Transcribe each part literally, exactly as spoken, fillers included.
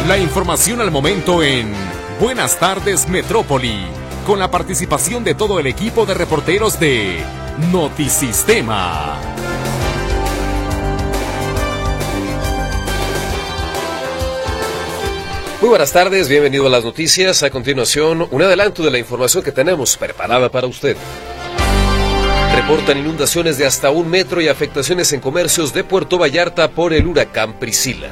La información al momento en Buenas Tardes Metrópoli, con la participación de todo el equipo de reporteros de Notisistema. Muy buenas tardes, bienvenido a las noticias. A continuación, un adelanto de la información que tenemos preparada para usted. Reportan inundaciones de hasta un metro y afectaciones en comercios de Puerto Vallarta por el huracán Priscila.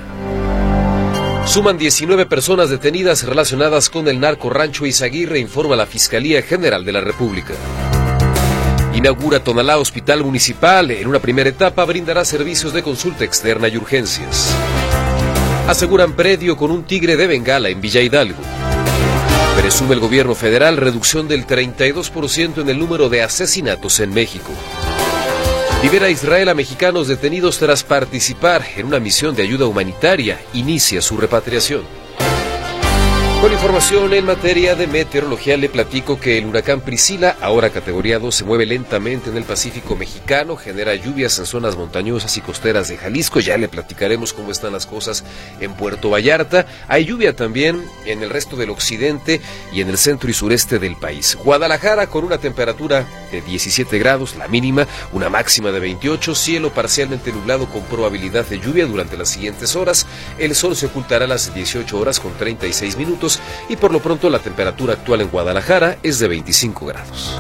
Suman diecinueve personas detenidas relacionadas con el narco Rancho Izaguirre, informa la Fiscalía General de la República. Inaugura Tonalá Hospital Municipal. En una primera etapa brindará servicios de consulta externa y urgencias. Aseguran predio con un tigre de Bengala en Villa Hidalgo. Presume el gobierno federal reducción del treinta y dos por ciento en el número de asesinatos en México. Libera Israel a mexicanos detenidos tras participar en una misión de ayuda humanitaria. Inicia su repatriación. Con información en materia de meteorología, le platico que el huracán Priscila, ahora categoría dos, se mueve lentamente en el Pacífico mexicano, genera lluvias en zonas montañosas y costeras de Jalisco. Ya le platicaremos cómo están las cosas en Puerto Vallarta. Hay lluvia también en el resto del occidente y en el centro y sureste del país. Guadalajara con una temperatura de diecisiete grados, la mínima, una máxima de veintiocho, cielo parcialmente nublado con probabilidad de lluvia durante las siguientes horas. El sol se ocultará a las dieciocho horas con treinta y seis minutos. Y por lo pronto la temperatura actual en Guadalajara es de veinticinco grados.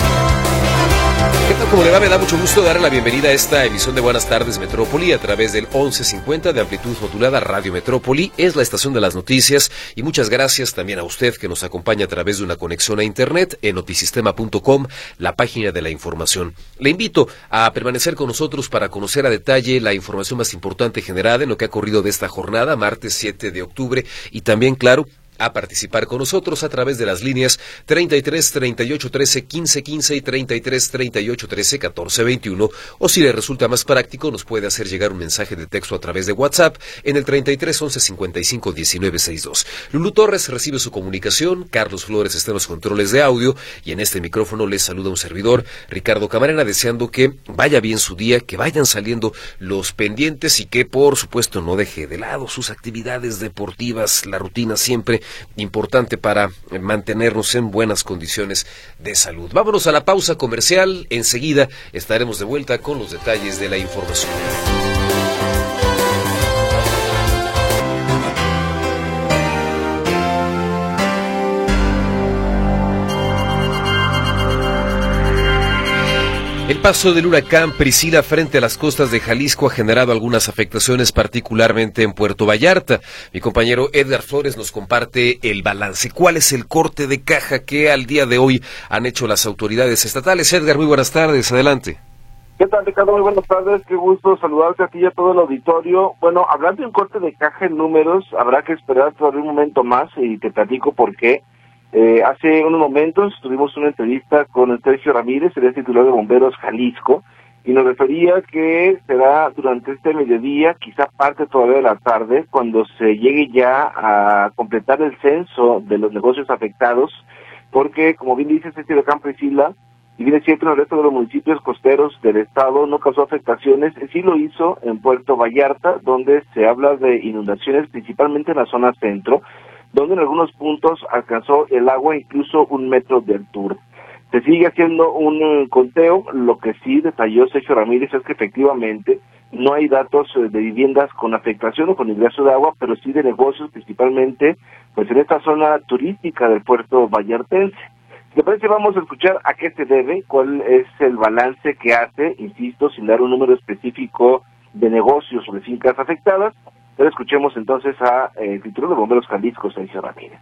¿Qué tal? ¿Cómo le va? Me da mucho gusto darle la bienvenida a esta emisión de Buenas Tardes Metrópoli a través del once cincuenta de amplitud modulada Radio Metrópoli. Es la estación de las noticias y muchas gracias también a usted que nos acompaña a través de una conexión a internet en notisistema punto com, la página de la información. Le invito a permanecer con nosotros para conocer a detalle la información más importante generada en lo que ha corrido de esta jornada, martes siete de octubre, y también, claro, a participar con nosotros a través de las líneas treinta y tres, treinta y ocho, trece, quince, quince y treinta y tres, treinta y ocho, trece, catorce, veintiuno, o si le resulta más práctico nos puede hacer llegar un mensaje de texto a través de WhatsApp en el treinta y tres, once, cincuenta y cinco, diecinueve, sesenta y dos. Lulú Torres recibe su comunicación, Carlos Flores está en los controles de audio y en este micrófono les saluda un servidor, Ricardo Camarena, deseando que vaya bien su día, que vayan saliendo los pendientes y que por supuesto no deje de lado sus actividades deportivas, la rutina siempre importante para mantenernos en buenas condiciones de salud. Vámonos a la pausa comercial, enseguida estaremos de vuelta con los detalles de la información. El paso del huracán Priscila frente a las costas de Jalisco ha generado algunas afectaciones, particularmente en Puerto Vallarta. Mi compañero Edgar Flores nos comparte el balance. ¿Cuál es el corte de caja que al día de hoy han hecho las autoridades estatales? Edgar, muy buenas tardes, adelante. ¿Qué tal, Ricardo? Muy buenas tardes, qué gusto saludarte a ti y a todo el auditorio. Bueno, hablando de un corte de caja en números, habrá que esperar todavía un momento más y te platico por qué. Eh, hace unos momentos tuvimos una entrevista con Sergio Ramírez, el titular de Bomberos Jalisco, y nos refería que será durante este mediodía, quizá parte todavía de la tarde, cuando se llegue ya a completar el censo de los negocios afectados, porque, como bien dice este huracán Priscila, y bien es cierto, en el resto de los municipios costeros del estado no causó afectaciones, sí lo hizo en Puerto Vallarta, donde se habla de inundaciones principalmente en la zona centro, donde en algunos puntos alcanzó el agua incluso un metro de altura. Se sigue haciendo un conteo, lo que sí detalló Sergio Ramírez es que efectivamente no hay datos de viviendas con afectación o con ingreso de agua, pero sí de negocios, principalmente pues en esta zona turística del puerto vallartense. Si te parece, vamos a escuchar a qué se debe, cuál es el balance que hace, insisto, sin dar un número específico de negocios o de fincas afectadas. Pero escuchemos entonces a eh, el titular de Bomberos Jalisco, Sergio Ramírez.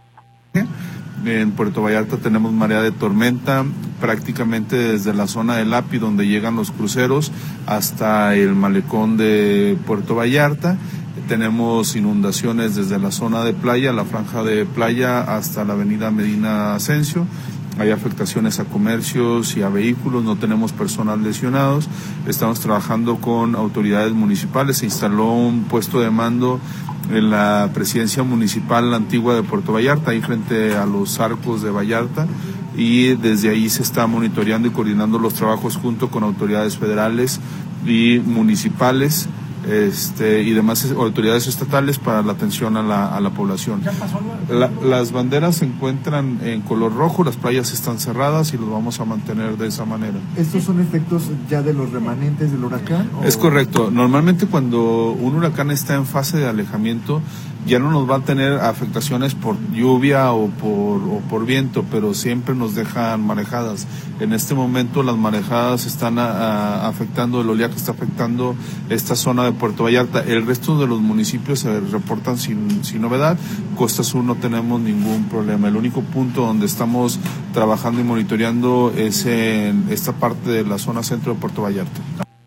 En Puerto Vallarta tenemos marea de tormenta, prácticamente desde la zona del Api, donde llegan los cruceros, hasta el malecón de Puerto Vallarta. Tenemos inundaciones desde la zona de playa, la franja de playa, hasta la avenida Medina Asensio. Hay afectaciones a comercios y a vehículos, no tenemos personal lesionados. Estamos trabajando con autoridades municipales. Se instaló un puesto de mando en la presidencia municipal antigua de Puerto Vallarta, ahí frente a los arcos de Vallarta, y desde ahí se está monitoreando y coordinando los trabajos junto con autoridades federales y municipales este, y demás autoridades estatales para la atención a la, a la población. La, las banderas se encuentran en color rojo, las playas están cerradas y los vamos a mantener de esa manera. ¿Estos son efectos ya de los remanentes del huracán? ¿O? Es correcto. Normalmente cuando un huracán está en fase de alejamiento, ya no nos va a tener afectaciones por lluvia o por, o por viento, pero siempre nos dejan marejadas. En este momento las marejadas están a, a, afectando, el oleaje está afectando esta zona de Puerto Vallarta. El resto de los municipios se reportan sin, sin novedad. Costa Sur no tenemos ningún problema. El único punto donde estamos trabajando y monitoreando es en esta parte de la zona centro de Puerto Vallarta.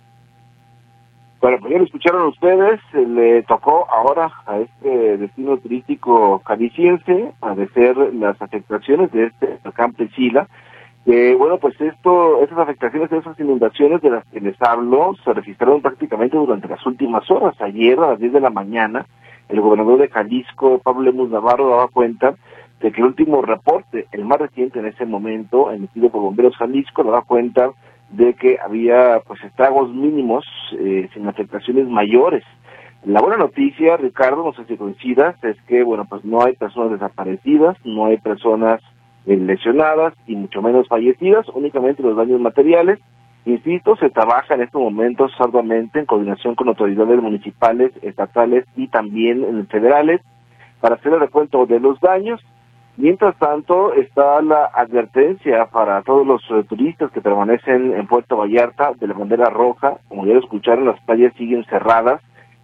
Bueno, pues ya lo escucharon ustedes, le tocó ahora a este destino turístico jalisciense padecer las afectaciones de este huracán Priscila. Eh, bueno, pues esto, esas afectaciones, esas inundaciones de las que les hablo, se registraron prácticamente durante las últimas horas. Ayer a las diez de la mañana, el gobernador de Jalisco, Pablo Lemus Navarro, daba cuenta de que el último reporte, el más reciente en ese momento, emitido por Bomberos Jalisco, daba cuenta de que había pues estragos mínimos, eh, sin afectaciones mayores. La buena noticia, Ricardo, no sé si coincidas, es que bueno, pues no hay personas desaparecidas, no hay personas eh, lesionadas y mucho menos fallecidas, únicamente los daños materiales. Insisto, se trabaja en estos momentos arduamente en coordinación con autoridades municipales, estatales y también federales para hacer el recuento de los daños. Mientras tanto, está la advertencia para todos los uh, turistas que permanecen en Puerto Vallarta de la bandera roja. Como ya lo escucharon, las playas siguen cerradas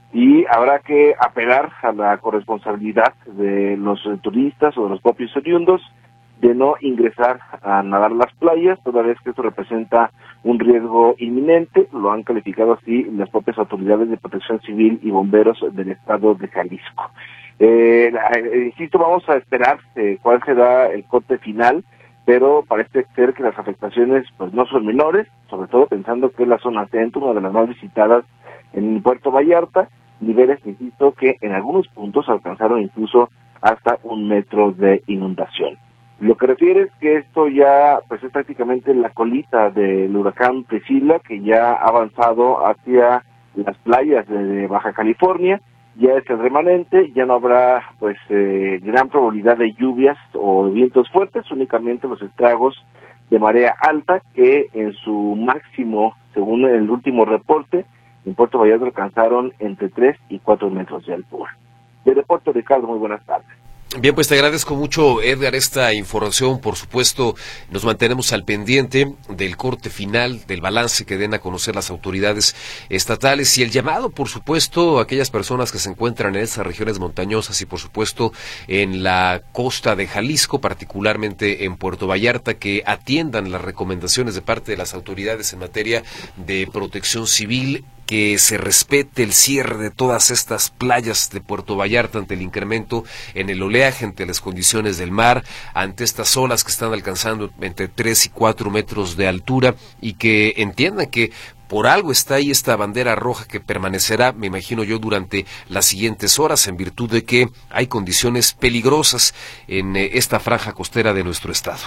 y habrá que apelar a la corresponsabilidad de los uh, turistas o de los propios oriundos de no ingresar a nadar las playas, toda vez que esto representa un riesgo inminente. Lo han calificado así las propias autoridades de protección civil y bomberos del estado de Jalisco. Eh, insisto, vamos a esperar eh, cuál será el corte final, pero parece ser que las afectaciones pues no son menores, sobre todo pensando que es la zona centro, una de las más visitadas en Puerto Vallarta, niveles, insisto, que en algunos puntos alcanzaron incluso hasta un metro de inundación. Lo que refiere es que esto ya pues es prácticamente la colita del huracán Priscila, que ya ha avanzado hacia las playas de Baja California. Ya es el remanente, ya no habrá pues eh, gran probabilidad de lluvias o de vientos fuertes, únicamente los estragos de marea alta que en su máximo, según el último reporte, en Puerto Vallarta alcanzaron entre tres y cuatro metros de altura. De reporte, Ricardo, muy buenas tardes. Bien, pues te agradezco mucho, Edgar, esta información. Por supuesto, nos mantenemos al pendiente del corte final, del balance que den a conocer las autoridades estatales y el llamado, por supuesto, a aquellas personas que se encuentran en estas regiones montañosas y, por supuesto, en la costa de Jalisco, particularmente en Puerto Vallarta, que atiendan las recomendaciones de parte de las autoridades en materia de protección civil, que se respete el cierre de todas estas playas de Puerto Vallarta ante el incremento en el oleaje, ante las condiciones del mar, ante estas olas que están alcanzando entre tres y cuatro metros de altura, y que entiendan que por algo está ahí esta bandera roja que permanecerá, me imagino yo, durante las siguientes horas, en virtud de que hay condiciones peligrosas en eh, esta franja costera de nuestro estado.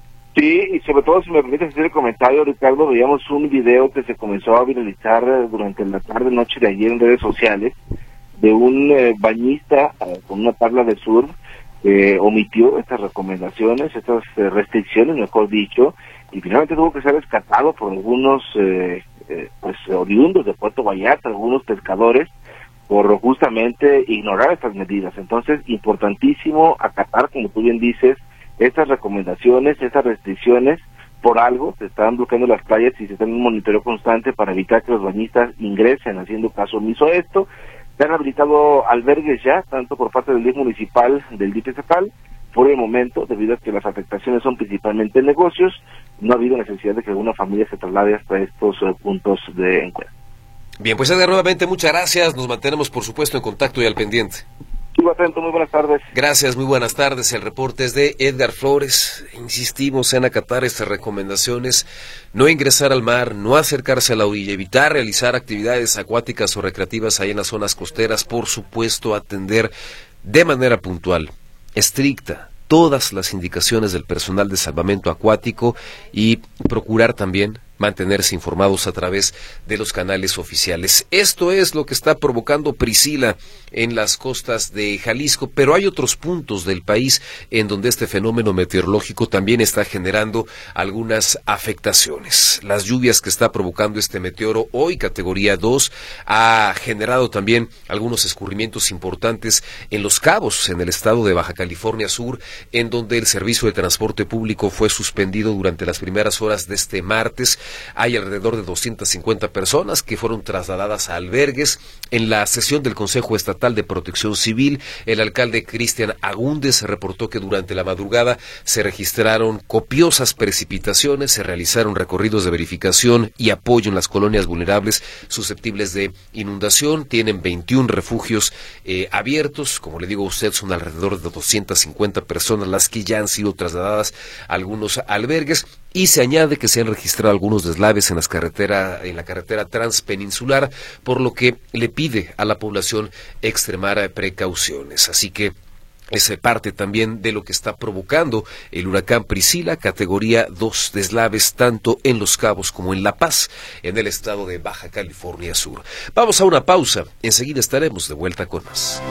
Sí, y sobre todo, si me permites hacer el comentario, Ricardo, veíamos un video que se comenzó a viralizar durante la tarde-noche de ayer en redes sociales, de un eh, bañista eh, con una tabla de surf, que eh, omitió estas recomendaciones, estas eh, restricciones, mejor dicho, y finalmente tuvo que ser rescatado por algunos eh, eh, pues oriundos de Puerto Vallarta, algunos pescadores, por justamente ignorar estas medidas. Entonces, importantísimo acatar, como tú bien dices, estas recomendaciones, estas restricciones. Por algo se están bloqueando las playas y se está en un monitoreo constante para evitar que los bañistas ingresen haciendo caso omiso a esto. Se han habilitado albergues ya, tanto por parte del D I F municipal, del D I F estatal. Por el momento, debido a que las afectaciones son principalmente en negocios, no ha habido necesidad de que alguna familia se traslade hasta estos uh, puntos de encuentro. Bien, pues Edgar, nuevamente muchas gracias. Nos mantenemos, por supuesto, en contacto y al pendiente. Sigo atento, muy buenas tardes. Gracias, muy buenas tardes. El reporte es de Edgar Flores. Insistimos en acatar estas recomendaciones, no ingresar al mar, no acercarse a la orilla, evitar realizar actividades acuáticas o recreativas ahí en las zonas costeras, por supuesto, atender de manera puntual, estricta, todas las indicaciones del personal de salvamento acuático y procurar también mantenerse informados a través de los canales oficiales. Esto es lo que está provocando Priscila en las costas de Jalisco, pero hay otros puntos del país en donde este fenómeno meteorológico también está generando algunas afectaciones. Las lluvias que está provocando este meteoro hoy, categoría dos, ha generado también algunos escurrimientos importantes en Los Cabos, en el estado de Baja California Sur, en donde el servicio de transporte público fue suspendido durante las primeras horas de este martes. Hay alrededor de doscientas cincuenta personas que fueron trasladadas a albergues. En la sesión del Consejo Estatal de Protección Civil, el alcalde Cristian Agúndez reportó que durante la madrugada se registraron copiosas precipitaciones, se realizaron recorridos de verificación y apoyo en las colonias vulnerables susceptibles de inundación. Tienen veintiún refugios eh, abiertos. Como le digo a usted, son alrededor de doscientas cincuenta personas las que ya han sido trasladadas a algunos albergues. Y se añade que se han registrado algunos deslaves en las carretera, en la carretera transpeninsular, por lo que le pide a la población extremar precauciones. Así que es parte también de lo que está provocando el huracán Priscila, categoría dos, deslaves tanto en Los Cabos como en La Paz, en el estado de Baja California Sur. Vamos a una pausa, enseguida estaremos de vuelta con más.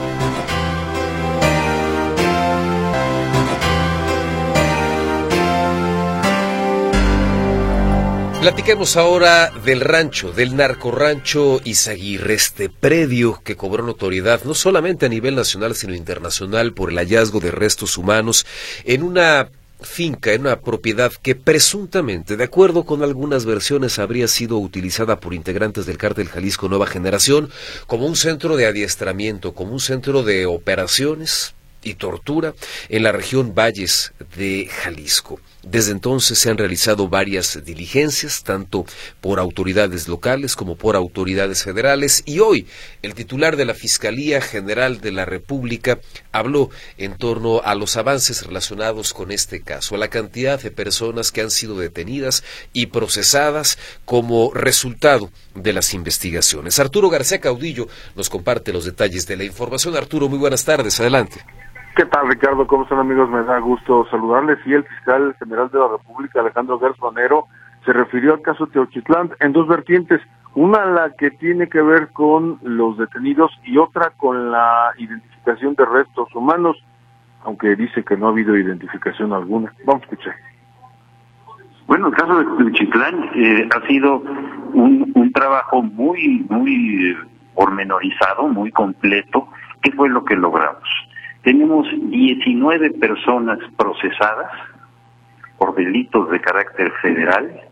Platiquemos ahora del rancho, del narcorrancho Izaguirre, este predio que cobró notoriedad no solamente a nivel nacional sino internacional por el hallazgo de restos humanos en una finca, en una propiedad que presuntamente, de acuerdo con algunas versiones, habría sido utilizada por integrantes del Cártel Jalisco Nueva Generación como un centro de adiestramiento, como un centro de operaciones y tortura en la región Valles de Jalisco. Desde entonces se han realizado varias diligencias, tanto por autoridades locales como por autoridades federales, y hoy el titular de la Fiscalía General de la República habló en torno a los avances relacionados con este caso, a la cantidad de personas que han sido detenidas y procesadas como resultado de las investigaciones. Arturo García Caudillo nos comparte los detalles de la información. Arturo, muy buenas tardes, adelante. ¿Qué tal, Ricardo? ¿Cómo están, amigos? Me da gusto saludarles. Y el fiscal general de la República, Alejandro Gertz-Manero, se refirió al caso Teochitlán en dos vertientes. Una, la que tiene que ver con los detenidos, y otra con la identificación de restos humanos, aunque dice que no ha habido identificación alguna. Vamos a escuchar. Bueno, el caso de Teochitlán eh, ha sido un, un trabajo muy, muy pormenorizado, muy completo. ¿Qué fue lo que logramos? Tenemos diecinueve personas procesadas por delitos de carácter federal,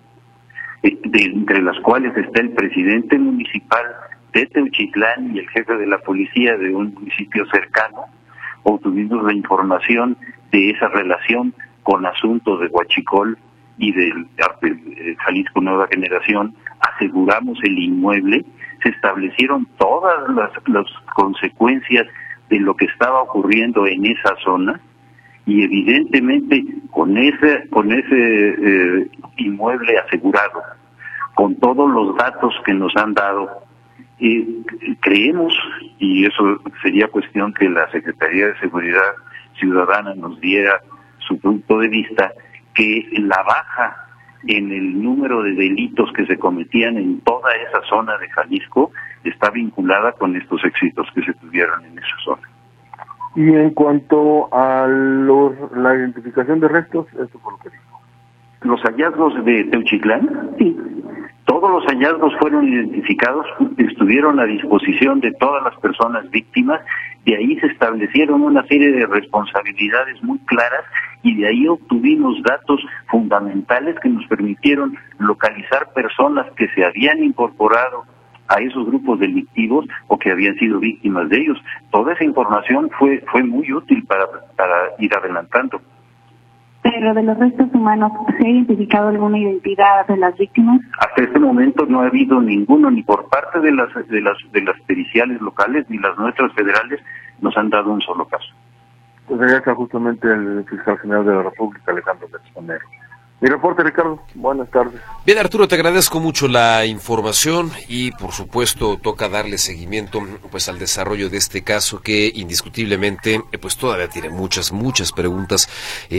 de, entre las cuales está el presidente municipal de Teochitlán y el jefe de la policía de un municipio cercano. Obtuvimos la información de esa relación con asuntos de Huachicol y del Jalisco Nueva Generación, aseguramos el inmueble, se establecieron todas las, las consecuencias de lo que estaba ocurriendo en esa zona, y evidentemente con ese con ese eh, inmueble asegurado, con todos los datos que nos han dado, eh, creemos, y eso sería cuestión que la Secretaría de Seguridad Ciudadana nos diera su punto de vista, que la baja en el número de delitos que se cometían en toda esa zona de Jalisco está vinculada con estos éxitos que se tuvieron en esa zona. Y en cuanto a los, la identificación de restos, eso fue lo que dijo. Los hallazgos de Teochitlán, sí, todos los hallazgos fueron identificados, estuvieron a disposición de todas las personas víctimas, de ahí se establecieron una serie de responsabilidades muy claras, y de ahí obtuvimos datos fundamentales que nos permitieron localizar personas que se habían incorporado a esos grupos delictivos o que habían sido víctimas de ellos. Toda esa información fue fue muy útil para, para ir adelantando. Pero de los restos humanos, ¿se ha identificado alguna identidad de las víctimas? Hasta este momento no ha habido ninguno, ni por parte de las de las de las periciales locales ni las nuestras federales nos han dado un solo caso. Pues allá está justamente el fiscal general de la República, Alejandro Gertz-Manero. Mi reporte, Ricardo. Buenas tardes. Bien, Arturo, te agradezco mucho la información y, por supuesto, toca darle seguimiento pues al desarrollo de este caso que indiscutiblemente pues todavía tiene muchas, muchas preguntas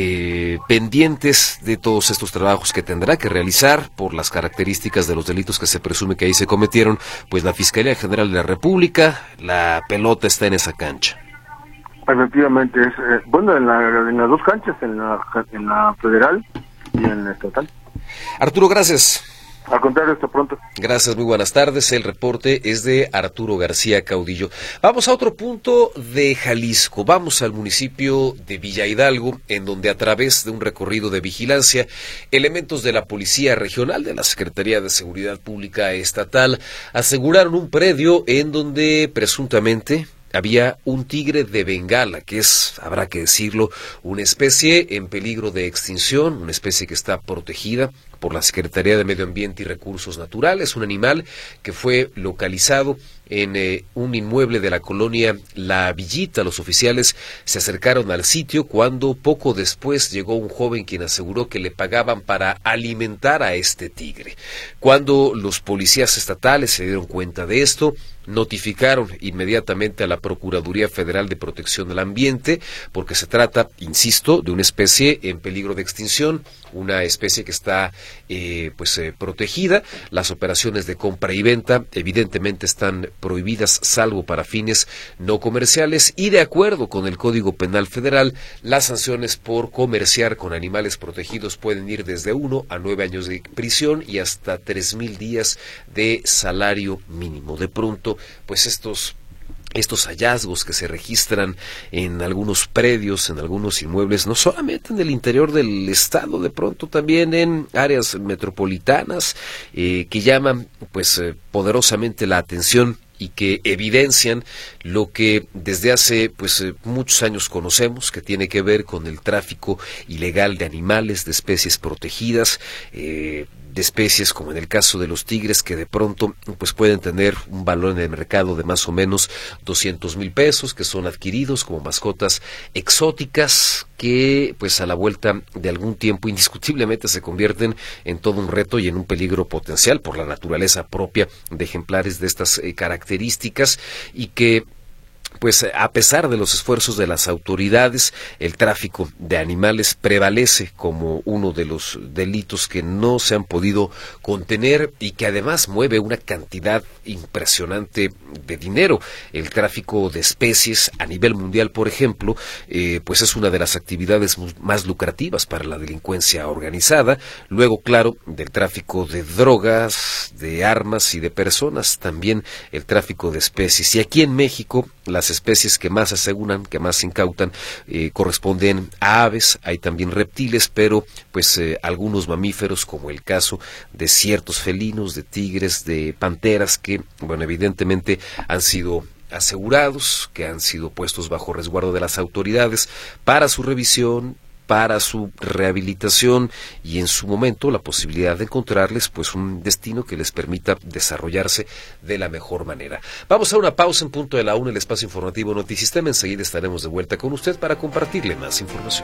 eh, pendientes de todos estos trabajos que tendrá que realizar por las características de los delitos que se presume que ahí se cometieron, pues la Fiscalía General de la República. La pelota está en esa cancha. Efectivamente, es eh, bueno, en, la, en las dos canchas, en la, en la federal y en la estatal. Arturo, gracias. Al contrario, hasta pronto. Gracias, muy buenas tardes. El reporte es de Arturo García Caudillo. Vamos a otro punto de Jalisco. Vamos al municipio de Villa Hidalgo, en donde a través de un recorrido de vigilancia, elementos de la Policía Regional de la Secretaría de Seguridad Pública Estatal aseguraron un predio en donde presuntamente había un tigre de Bengala, que es, habrá que decirlo, una especie en peligro de extinción, una especie que está protegida por la Secretaría de Medio Ambiente y Recursos Naturales, un animal que fue localizado en eh, un inmueble de la colonia La Villita. Los oficiales se acercaron al sitio cuando poco después llegó un joven quien aseguró que le pagaban para alimentar a este tigre. Cuando los policías estatales se dieron cuenta de esto, notificaron inmediatamente a la Procuraduría Federal de Protección del Ambiente, porque se trata, insisto, de una especie en peligro de extinción, una especie que está eh, pues eh, protegida. Las operaciones de compra y venta evidentemente están prohibidas salvo para fines no comerciales, y de acuerdo con el Código Penal Federal, las sanciones por comerciar con animales protegidos pueden ir desde uno a nueve años de prisión y hasta tres mil días de salario mínimo. De pronto, pues estos Estos hallazgos que se registran en algunos predios, en algunos inmuebles, no solamente en el interior del estado, de pronto también en áreas metropolitanas, eh, que llaman pues eh, poderosamente la atención y que evidencian lo que desde hace pues eh, muchos años conocemos, que tiene que ver con el tráfico ilegal de animales, de especies protegidas, eh, de especies como en el caso de los tigres, que de pronto pues pueden tener un valor en el mercado de más o menos doscientos mil pesos, que son adquiridos como mascotas exóticas, que pues a la vuelta de algún tiempo indiscutiblemente se convierten en todo un reto y en un peligro potencial por la naturaleza propia de ejemplares de estas eh, características, y que pues a pesar de los esfuerzos de las autoridades, el tráfico de animales prevalece como uno de los delitos que no se han podido contener y que además mueve una cantidad impresionante de dinero. El tráfico de especies a nivel mundial, por ejemplo, eh, pues es una de las actividades más lucrativas para la delincuencia organizada. Luego, claro, del tráfico de drogas, de armas y de personas, también el tráfico de especies. Y aquí en México, las especies que más aseguran, que más incautan, eh, corresponden a aves. Hay también reptiles, pero pues eh, algunos mamíferos, como el caso de ciertos felinos, de tigres, de panteras, que bueno, evidentemente han sido asegurados, que han sido puestos bajo resguardo de las autoridades para su revisión, para su rehabilitación y en su momento la posibilidad de encontrarles pues un destino que les permita desarrollarse de la mejor manera. Vamos a una pausa en punto de la una, el espacio informativo Notisistema. Enseguida estaremos de vuelta con usted para compartirle más información.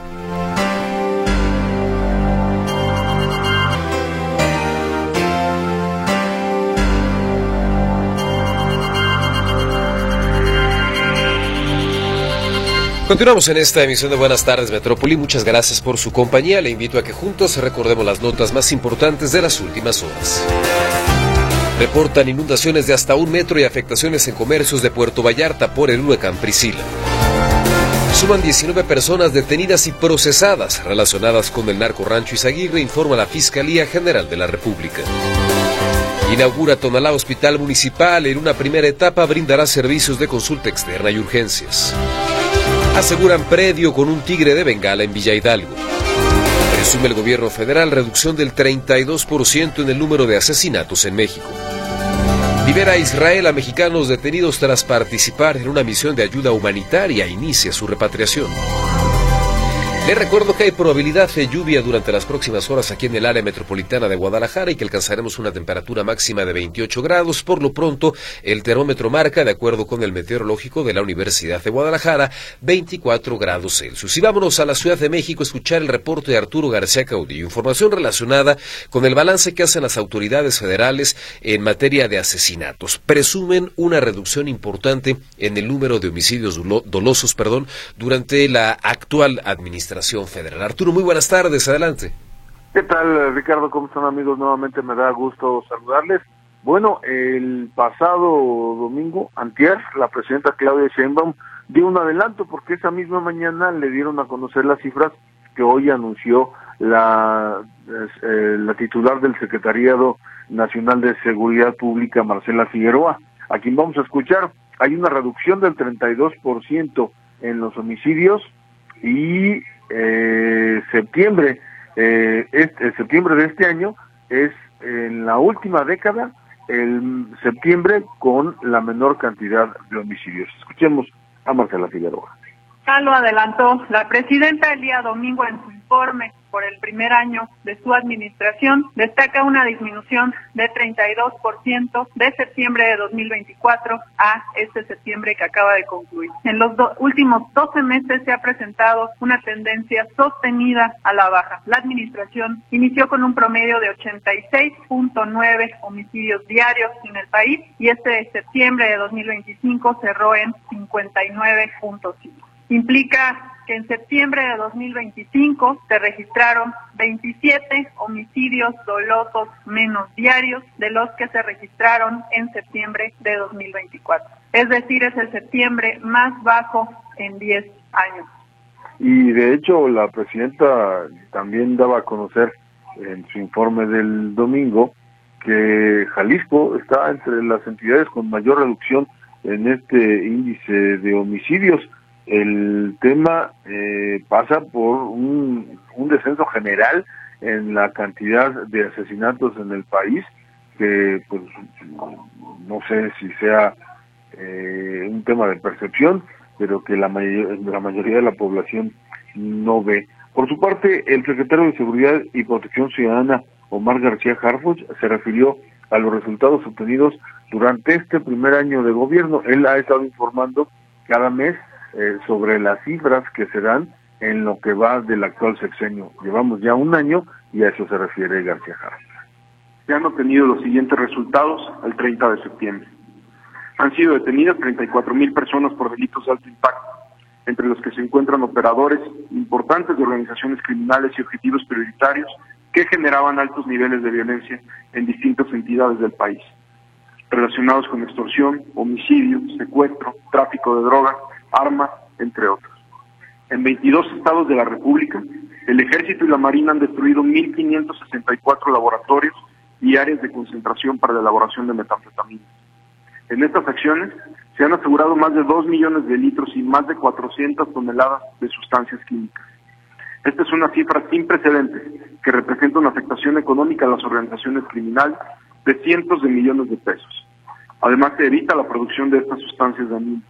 Continuamos en esta emisión de Buenas Tardes Metrópoli. Muchas gracias por su compañía. Le invito a que juntos recordemos las notas más importantes de las últimas horas. Reportan inundaciones de hasta un metro y afectaciones en comercios de Puerto Vallarta por el huracán Priscila. Suman diecinueve personas detenidas y procesadas relacionadas con el narco Rancho Izaguirre, informa la Fiscalía General de la República. Inaugura Tonalá Hospital Municipal. En una primera etapa brindará servicios de consulta externa y urgencias. Aseguran predio con un tigre de Bengala en Villa Hidalgo. Presume el gobierno federal reducción del treinta y dos por ciento en el número de asesinatos en México. Libera a Israel a mexicanos detenidos tras participar en una misión de ayuda humanitaria. Inicia su repatriación. Les recuerdo que hay probabilidad de lluvia durante las próximas horas aquí en el área metropolitana de Guadalajara y que alcanzaremos una temperatura máxima de veintiocho grados. Por lo pronto, el termómetro marca, de acuerdo con el meteorológico de la Universidad de Guadalajara, veinticuatro grados Celsius. Y vámonos a la Ciudad de México a escuchar el reporte de Arturo García Caudillo. Información relacionada con el balance que hacen las autoridades federales en materia de asesinatos. Presumen una reducción importante en el número de homicidios dolosos, perdón, durante la actual administración federal. Arturo, muy buenas tardes, adelante. ¿Qué tal, Ricardo? ¿Cómo están, amigos? Nuevamente me da gusto saludarles. Bueno, el pasado domingo, antier, la presidenta Claudia Sheinbaum dio un adelanto porque esa misma mañana le dieron a conocer las cifras que hoy anunció la, eh, la titular del Secretariado Nacional de Seguridad Pública, Marcela Figueroa, a quien vamos a escuchar. Hay una reducción del treinta y dos por ciento en los homicidios y eh, septiembre, eh, este, septiembre de este año es en la última década el septiembre con la menor cantidad de homicidios. Escuchemos a Marcela Figueroa. Ya lo adelantó la presidenta el día domingo en su informe por el primer año de su administración, destaca una disminución de treinta y dos por ciento de septiembre de dos mil veinticuatro a este septiembre que acaba de concluir. En los do- últimos doce meses se ha presentado una tendencia sostenida a la baja. La administración inició con un promedio de ochenta y seis punto nueve homicidios diarios en el país y este septiembre de dos mil veinticinco cerró en cincuenta y nueve punto cinco. Implica que en septiembre de dos mil veinticinco se registraron veintisiete homicidios dolosos menos diarios de los que se registraron en septiembre de dos mil veinticuatro. Es decir, es el septiembre más bajo en diez años. Y de hecho la presidenta también daba a conocer en su informe del domingo que Jalisco está entre las entidades con mayor reducción en este índice de homicidios. El tema eh, pasa por un, un descenso general en la cantidad de asesinatos en el país, que pues no sé si sea eh, un tema de percepción, pero que la, may- la mayoría de la población no ve. Por su parte, el secretario de Seguridad y Protección Ciudadana, Omar García Harfuch, se refirió a los resultados obtenidos durante este primer año de gobierno. Él ha estado informando cada mes Eh, sobre las cifras que se dan en lo que va del actual sexenio. Llevamos ya un año y a eso se refiere García Jara. Se han obtenido los siguientes resultados al treinta de septiembre. Han sido detenidas treinta y cuatro mil personas por delitos de alto impacto, entre los que se encuentran operadores importantes de organizaciones criminales y objetivos prioritarios que generaban altos niveles de violencia en distintas entidades del país, relacionados con extorsión, homicidio, secuestro, tráfico de drogas, armas, entre otros. En veintidós estados de la República, el Ejército y la Marina han destruido mil quinientos sesenta y cuatro laboratorios y áreas de concentración para la elaboración de metanfetamina. En estas acciones se han asegurado más de dos millones de litros y más de cuatrocientas toneladas de sustancias químicas. Esta es una cifra sin precedentes que representa una afectación económica a las organizaciones criminales de cientos de millones de pesos. Además, se evita la producción de estas sustancias dañinas.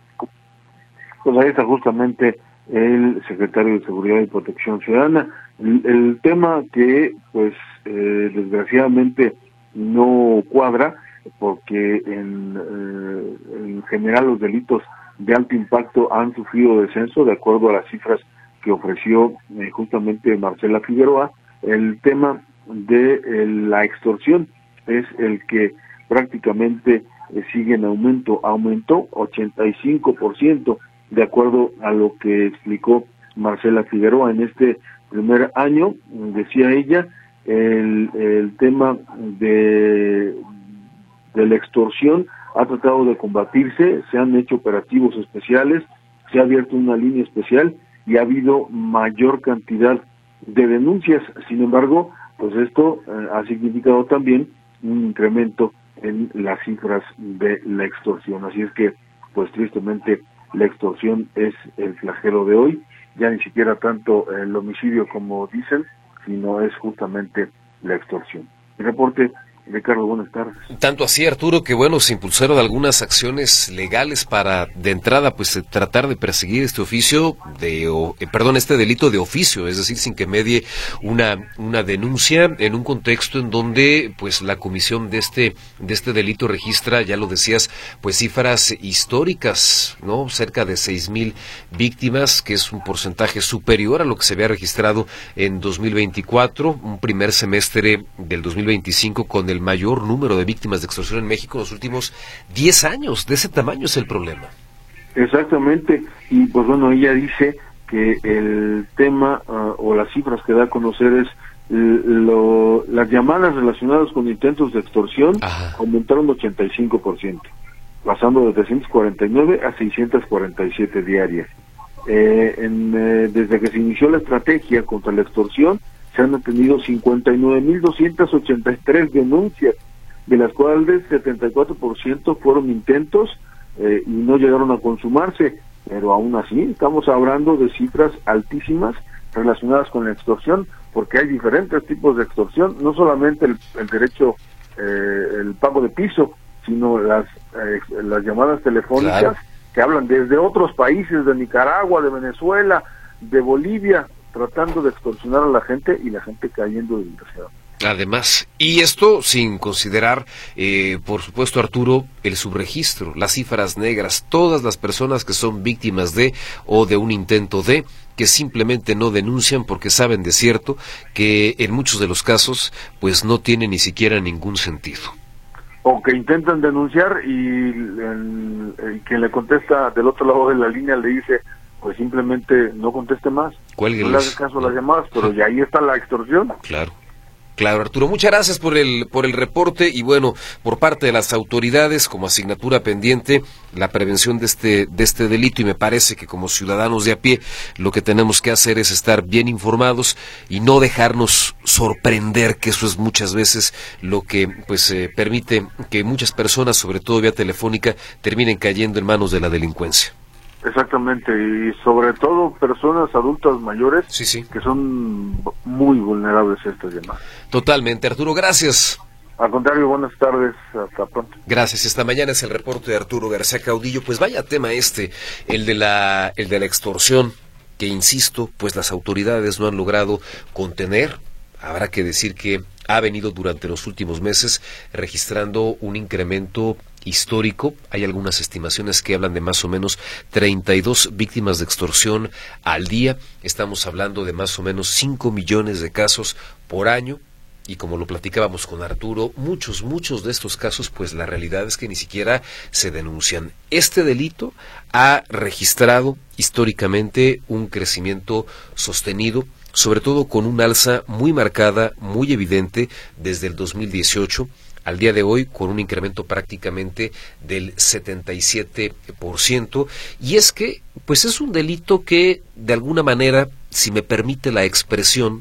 Pues ahí está justamente el secretario de Seguridad y Protección Ciudadana. El, el tema que, pues, eh, desgraciadamente no cuadra, porque en, eh, en general los delitos de alto impacto han sufrido descenso, de acuerdo a las cifras que ofreció eh, justamente Marcela Figueroa. El tema de eh, la extorsión es el que prácticamente eh, sigue en aumento, aumentó ochenta y cinco por ciento, de acuerdo a lo que explicó Marcela Figueroa en este primer año. Decía ella, el, el tema de, de la extorsión ha tratado de combatirse, se han hecho operativos especiales, se ha abierto una línea especial y ha habido mayor cantidad de denuncias. Sin embargo, pues esto eh, ha significado también un incremento en las cifras de la extorsión. Así es que, pues tristemente, la extorsión es el flagelo de hoy, ya ni siquiera tanto el homicidio como dicen, sino es justamente la extorsión. El reporte Ricardo, buenas tardes. Tanto así, Arturo, que bueno, se impulsaron algunas acciones legales para, de entrada, pues tratar de perseguir este oficio de, o, eh, perdón, este delito de oficio, es decir, sin que medie una una denuncia en un contexto en donde, pues, la comisión de este de este delito registra, ya lo decías, pues cifras históricas, ¿no? Cerca de seis mil víctimas, que es un porcentaje superior a lo que se había registrado en dos mil veinticuatro, un primer semestre del dos mil veinticinco con el el mayor número de víctimas de extorsión en México en los últimos diez años. De ese tamaño es el problema. Exactamente, y pues bueno, ella dice que el tema uh, o las cifras que da a conocer es lo, las llamadas relacionadas con intentos de extorsión. Ajá. Aumentaron ochenta y cinco por ciento, pasando de trescientos cuarenta y nueve a seiscientos cuarenta y siete diarias. Eh, en, eh, desde que se inició la estrategia contra la extorsión, se han atendido cincuenta y nueve mil doscientas ochenta y tres denuncias, de las cuales setenta y cuatro por ciento fueron intentos eh, y no llegaron a consumarse, pero aún así estamos hablando de cifras altísimas relacionadas con la extorsión, porque hay diferentes tipos de extorsión, no solamente el, el derecho, eh, el pago de piso, sino las, eh, las llamadas telefónicas, claro, que hablan desde otros países, de Nicaragua, de Venezuela, de Bolivia, tratando de extorsionar a la gente y la gente cayendo de diversión. Además, y esto sin considerar, eh, por supuesto, Arturo, el subregistro, las cifras negras, todas las personas que son víctimas de o de un intento de, que simplemente no denuncian porque saben de cierto que en muchos de los casos pues no tiene ni siquiera ningún sentido. O que intentan denunciar y el, el quien le contesta del otro lado de la línea le dice, pues simplemente no conteste más, Cuélgueles. No le haga caso a las llamadas, pero ya ahí está la extorsión. Claro. Claro, Arturo, muchas gracias por el por el reporte y bueno, por parte de las autoridades como asignatura pendiente la prevención de este de este delito, y me parece que como ciudadanos de a pie lo que tenemos que hacer es estar bien informados y no dejarnos sorprender, que eso es muchas veces lo que pues eh, permite que muchas personas, sobre todo vía telefónica, terminen cayendo en manos de la delincuencia. Exactamente, y sobre todo personas adultas mayores, sí, sí, que son muy vulnerables a estas llamadas. Totalmente, Arturo, gracias. Al contrario, buenas tardes, hasta pronto. Gracias, esta mañana es el reporte de Arturo García Caudillo. Pues vaya tema este, el de la, el de la extorsión, que insisto, pues las autoridades no han logrado contener. Habrá que decir que ha venido durante los últimos meses registrando un incremento histórico. Hay algunas estimaciones que hablan de más o menos treinta y dos víctimas de extorsión al día. Estamos hablando de más o menos cinco millones de casos por año. Y como lo platicábamos con Arturo, muchos, muchos de estos casos, pues la realidad es que ni siquiera se denuncian. Este delito ha registrado históricamente un crecimiento sostenido, sobre todo con un alza muy marcada, muy evidente desde el dos mil dieciocho al día de hoy, con un incremento prácticamente del setenta y siete por ciento. Y es que, pues es un delito que, de alguna manera, si me permite la expresión,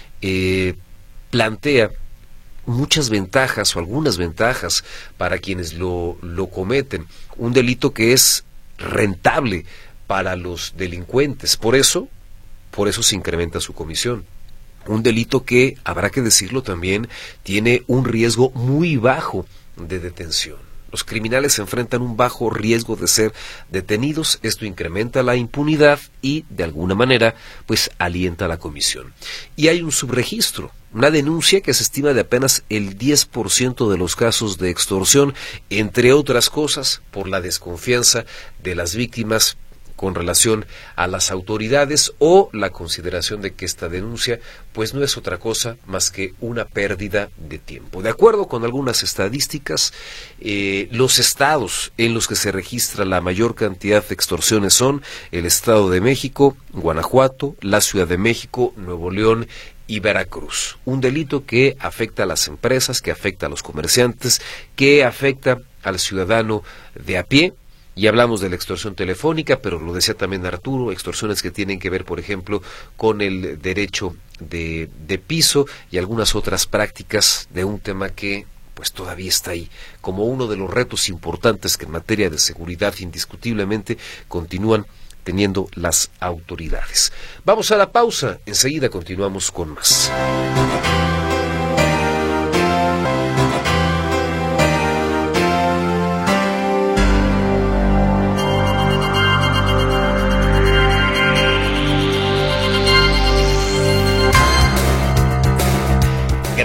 eh, plantea muchas ventajas o algunas ventajas para quienes lo, lo cometen. Un delito que es rentable para los delincuentes. Por eso, por eso se incrementa su comisión. Un delito que, habrá que decirlo también, tiene un riesgo muy bajo de detención. Los criminales se enfrentan un bajo riesgo de ser detenidos. Esto incrementa la impunidad y, de alguna manera, pues alienta la comisión. Y hay un subregistro, una denuncia que se estima de apenas el diez por ciento de los casos de extorsión, entre otras cosas, por la desconfianza de las víctimas con relación a las autoridades o la consideración de que esta denuncia pues no es otra cosa más que una pérdida de tiempo. De acuerdo con algunas estadísticas, eh, los estados en los que se registra la mayor cantidad de extorsiones son el Estado de México, Guanajuato, la Ciudad de México, Nuevo León y Veracruz. Un delito que afecta a las empresas, que afecta a los comerciantes, que afecta al ciudadano de a pie. Y hablamos de la extorsión telefónica, pero lo decía también Arturo, extorsiones que tienen que ver, por ejemplo, con el derecho de, de piso y algunas otras prácticas de un tema que pues todavía está ahí, como uno de los retos importantes que en materia de seguridad indiscutiblemente continúan teniendo las autoridades. Vamos a la pausa, enseguida continuamos con más.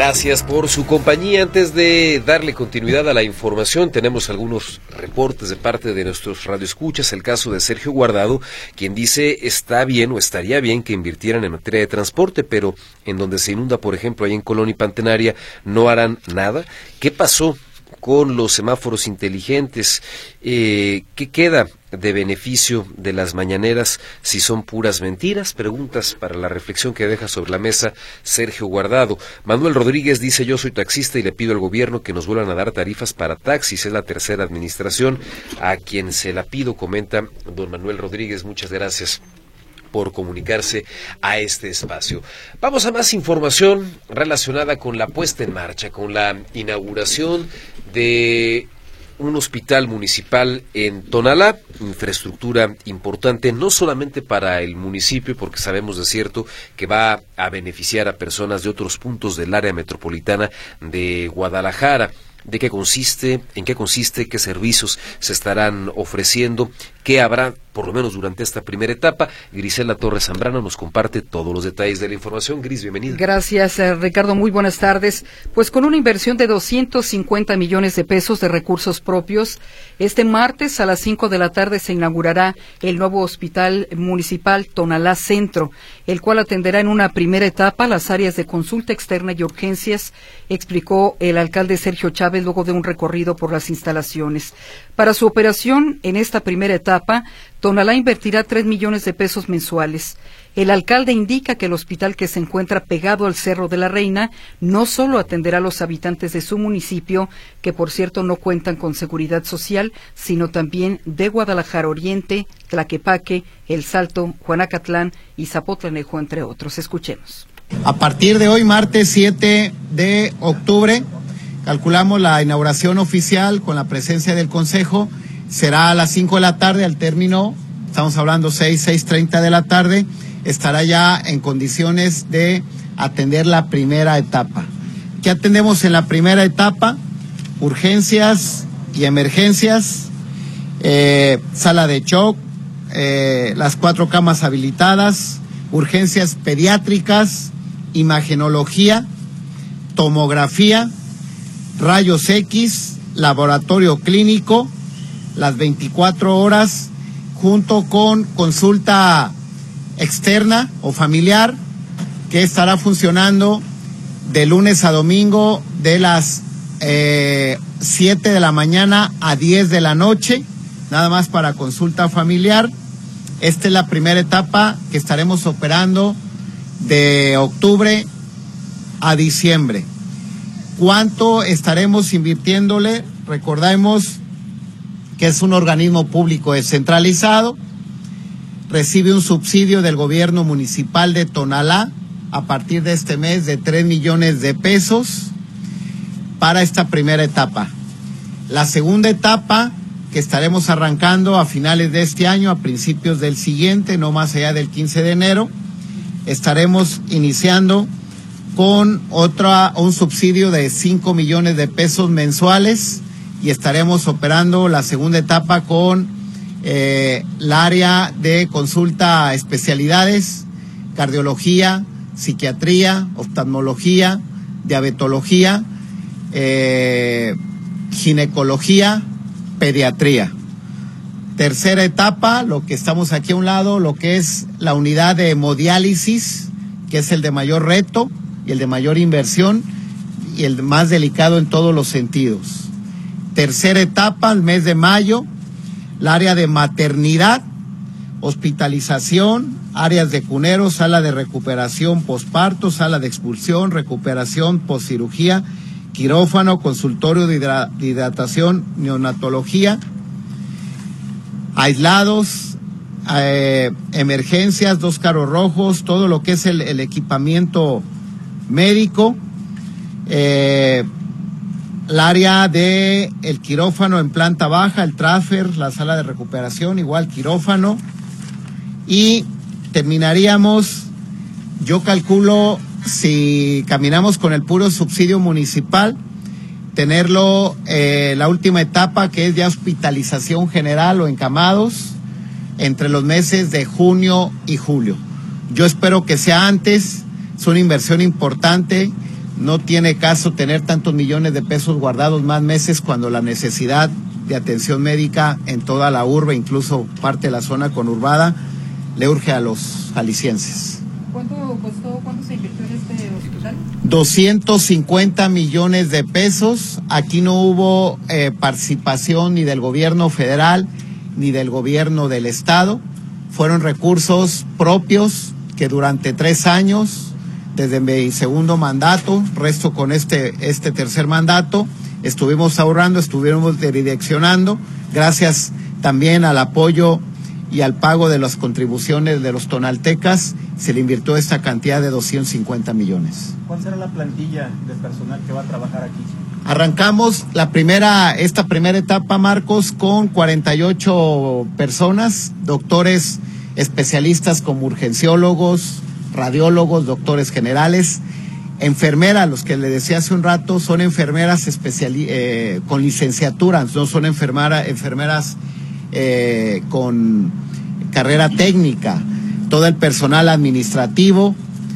Gracias por su compañía. Antes de darle continuidad a la información, tenemos algunos reportes de parte de nuestros radioescuchas. El caso de Sergio Guardado, quien dice está bien o estaría bien que invirtieran en materia de transporte, pero en donde se inunda, por ejemplo, ahí en Colón y Pantenaria, no harán nada. ¿Qué pasó con los semáforos inteligentes? Eh, ¿Qué queda de beneficio de las mañaneras si son puras mentiras? Preguntas para la reflexión que deja sobre la mesa Sergio Guardado. Manuel Rodríguez dice: yo soy taxista y le pido al gobierno que nos vuelvan a dar tarifas para taxis. Es la tercera administración a quien se la pido, comenta don Manuel Rodríguez. Muchas gracias por comunicarse a este espacio. Vamos a más información relacionada con la puesta en marcha, con la inauguración de un hospital municipal en Tonalá, infraestructura importante no solamente para el municipio, porque sabemos de cierto que va a beneficiar a personas de otros puntos del área metropolitana de Guadalajara. ¿De qué consiste? ¿En qué consiste? ¿Qué servicios se estarán ofreciendo? ¿Qué habrá, por lo menos durante esta primera etapa? Grisela Torres Zambrano nos comparte todos los detalles de la información. Gris, bienvenida. Gracias, eh, Ricardo. Muy buenas tardes. Pues con una inversión de doscientos cincuenta millones de pesos de recursos propios, este martes a las cinco de la tarde se inaugurará el nuevo Hospital Municipal Tonalá Centro, el cual atenderá en una primera etapa las áreas de consulta externa y urgencias, explicó el alcalde Sergio Chávez luego de un recorrido por las instalaciones. Para su operación, en esta primera etapa, Tonalá invertirá tres millones de pesos mensuales. El alcalde indica que el hospital, que se encuentra pegado al Cerro de la Reina, no solo atenderá a los habitantes de su municipio, que por cierto no cuentan con seguridad social, sino también de Guadalajara Oriente, Tlaquepaque, El Salto, Juanacatlán y Zapotlanejo, entre otros. Escuchemos. A partir de hoy, martes siete de octubre, calculamos la inauguración oficial con la presencia del Consejo. Será a las cinco de la tarde, al término, estamos hablando seis, seis treinta de la tarde, estará ya en condiciones de atender la primera etapa. ¿Qué atendemos en la primera etapa? Urgencias y emergencias, eh, sala de shock, eh, las cuatro camas habilitadas, urgencias pediátricas, imagenología, tomografía, rayos X, laboratorio clínico, las veinticuatro horas, junto con consulta externa o familiar, que estará funcionando de lunes a domingo de las eh, siete de la mañana a diez de la noche, nada más para consulta familiar. Esta es la primera etapa que estaremos operando de octubre a diciembre. ¿Cuánto estaremos invirtiéndole? Recordemos que es un organismo público descentralizado, recibe un subsidio del gobierno municipal de Tonalá a partir de este mes de tres millones de pesos para esta primera etapa. La segunda etapa, que estaremos arrancando a finales de este año, a principios del siguiente, no más allá del quince de enero, estaremos iniciando con otra, un subsidio de cinco millones de pesos mensuales, y estaremos operando la segunda etapa con eh, el área de consulta a especialidades, cardiología, psiquiatría, oftalmología, diabetología, eh, ginecología, pediatría. Tercera etapa, lo que estamos aquí a un lado, lo que es la unidad de hemodiálisis, que es el de mayor reto y el de mayor inversión y el más delicado en todos los sentidos. Tercera etapa, el mes de mayo, el área de maternidad, hospitalización, áreas de cuneros, sala de recuperación posparto, sala de expulsión, recuperación postcirugía, quirófano, consultorio de hidratación, neonatología, aislados, eh, emergencias, dos carros rojos, todo lo que es el, el equipamiento médico, eh, el área de el quirófano en planta baja, el transfer, la sala de recuperación, igual quirófano, y terminaríamos, yo calculo, si caminamos con el puro subsidio municipal, tenerlo eh, la última etapa, que es ya hospitalización general o encamados, entre los meses de junio y julio. Yo espero que sea antes, es una inversión importante, no tiene caso tener tantos millones de pesos guardados más meses cuando la necesidad de atención médica en toda la urbe, incluso parte de la zona conurbada, le urge a los jaliscienses. ¿Cuánto costó, cuánto se invirtió en este hospital? doscientos cincuenta millones de pesos. Aquí no hubo eh, participación ni del gobierno federal ni del gobierno del estado. Fueron recursos propios que durante tres años, desde mi segundo mandato, resto con este, este tercer mandato, estuvimos ahorrando, estuvimos direccionando, gracias también al apoyo y al pago de las contribuciones de los tonaltecas, se le invirtió esta cantidad de doscientos cincuenta millones. ¿Cuál será la plantilla de personal que va a trabajar aquí? Arrancamos la primera, esta primera etapa, Marcos, con cuarenta y ocho personas, doctores especialistas como urgenciólogos, radiólogos, doctores generales, enfermeras, los que le decía hace un rato, son enfermeras especiali eh, con licenciaturas, no son enfermera, enfermeras eh, con carrera técnica, todo el personal administrativo,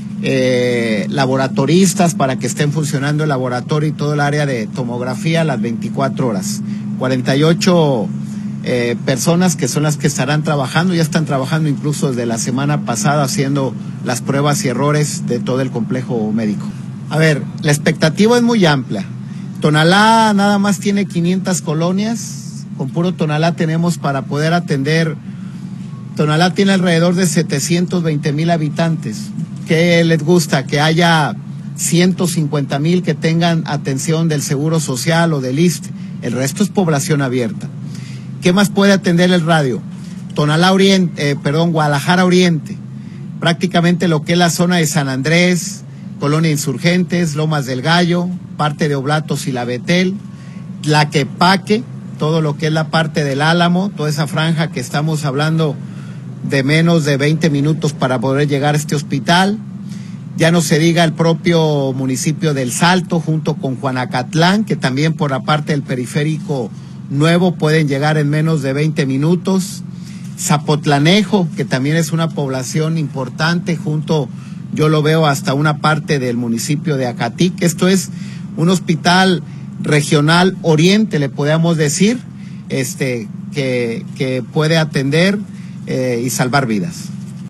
eh, laboratoristas para que estén funcionando el laboratorio y todo el área de tomografía las veinticuatro horas. cuarenta y ocho eh, personas que son las que estarán trabajando, ya están trabajando incluso desde la semana pasada haciendo las pruebas y errores de todo el complejo médico. A ver, la expectativa es muy amplia. Tonalá nada más tiene quinientas colonias, con puro Tonalá tenemos para poder atender. Tonalá tiene alrededor de setecientos veinte mil habitantes. ¿Qué les gusta? Que haya ciento cincuenta mil que tengan atención del Seguro Social o del I S S S T E. El resto es población abierta. ¿Qué más puede atender el radio? Tonalá Oriente, eh, perdón, Guadalajara Oriente. Prácticamente lo que es la zona de San Andrés, Colonia Insurgentes, Lomas del Gallo, parte de Oblatos y La Betel, Tlaquepaque, todo lo que es la parte del Álamo, toda esa franja que estamos hablando de menos de veinte minutos para poder llegar a este hospital. Ya no se diga el propio municipio del Salto junto con Juanacatlán, que también por la parte del periférico nuevo pueden llegar en menos de veinte minutos. Zapotlanejo, que también es una población importante, junto, yo lo veo hasta una parte del municipio de Acatic. Esto es un hospital regional oriente, le podemos decir, este, que, que puede atender eh, y salvar vidas.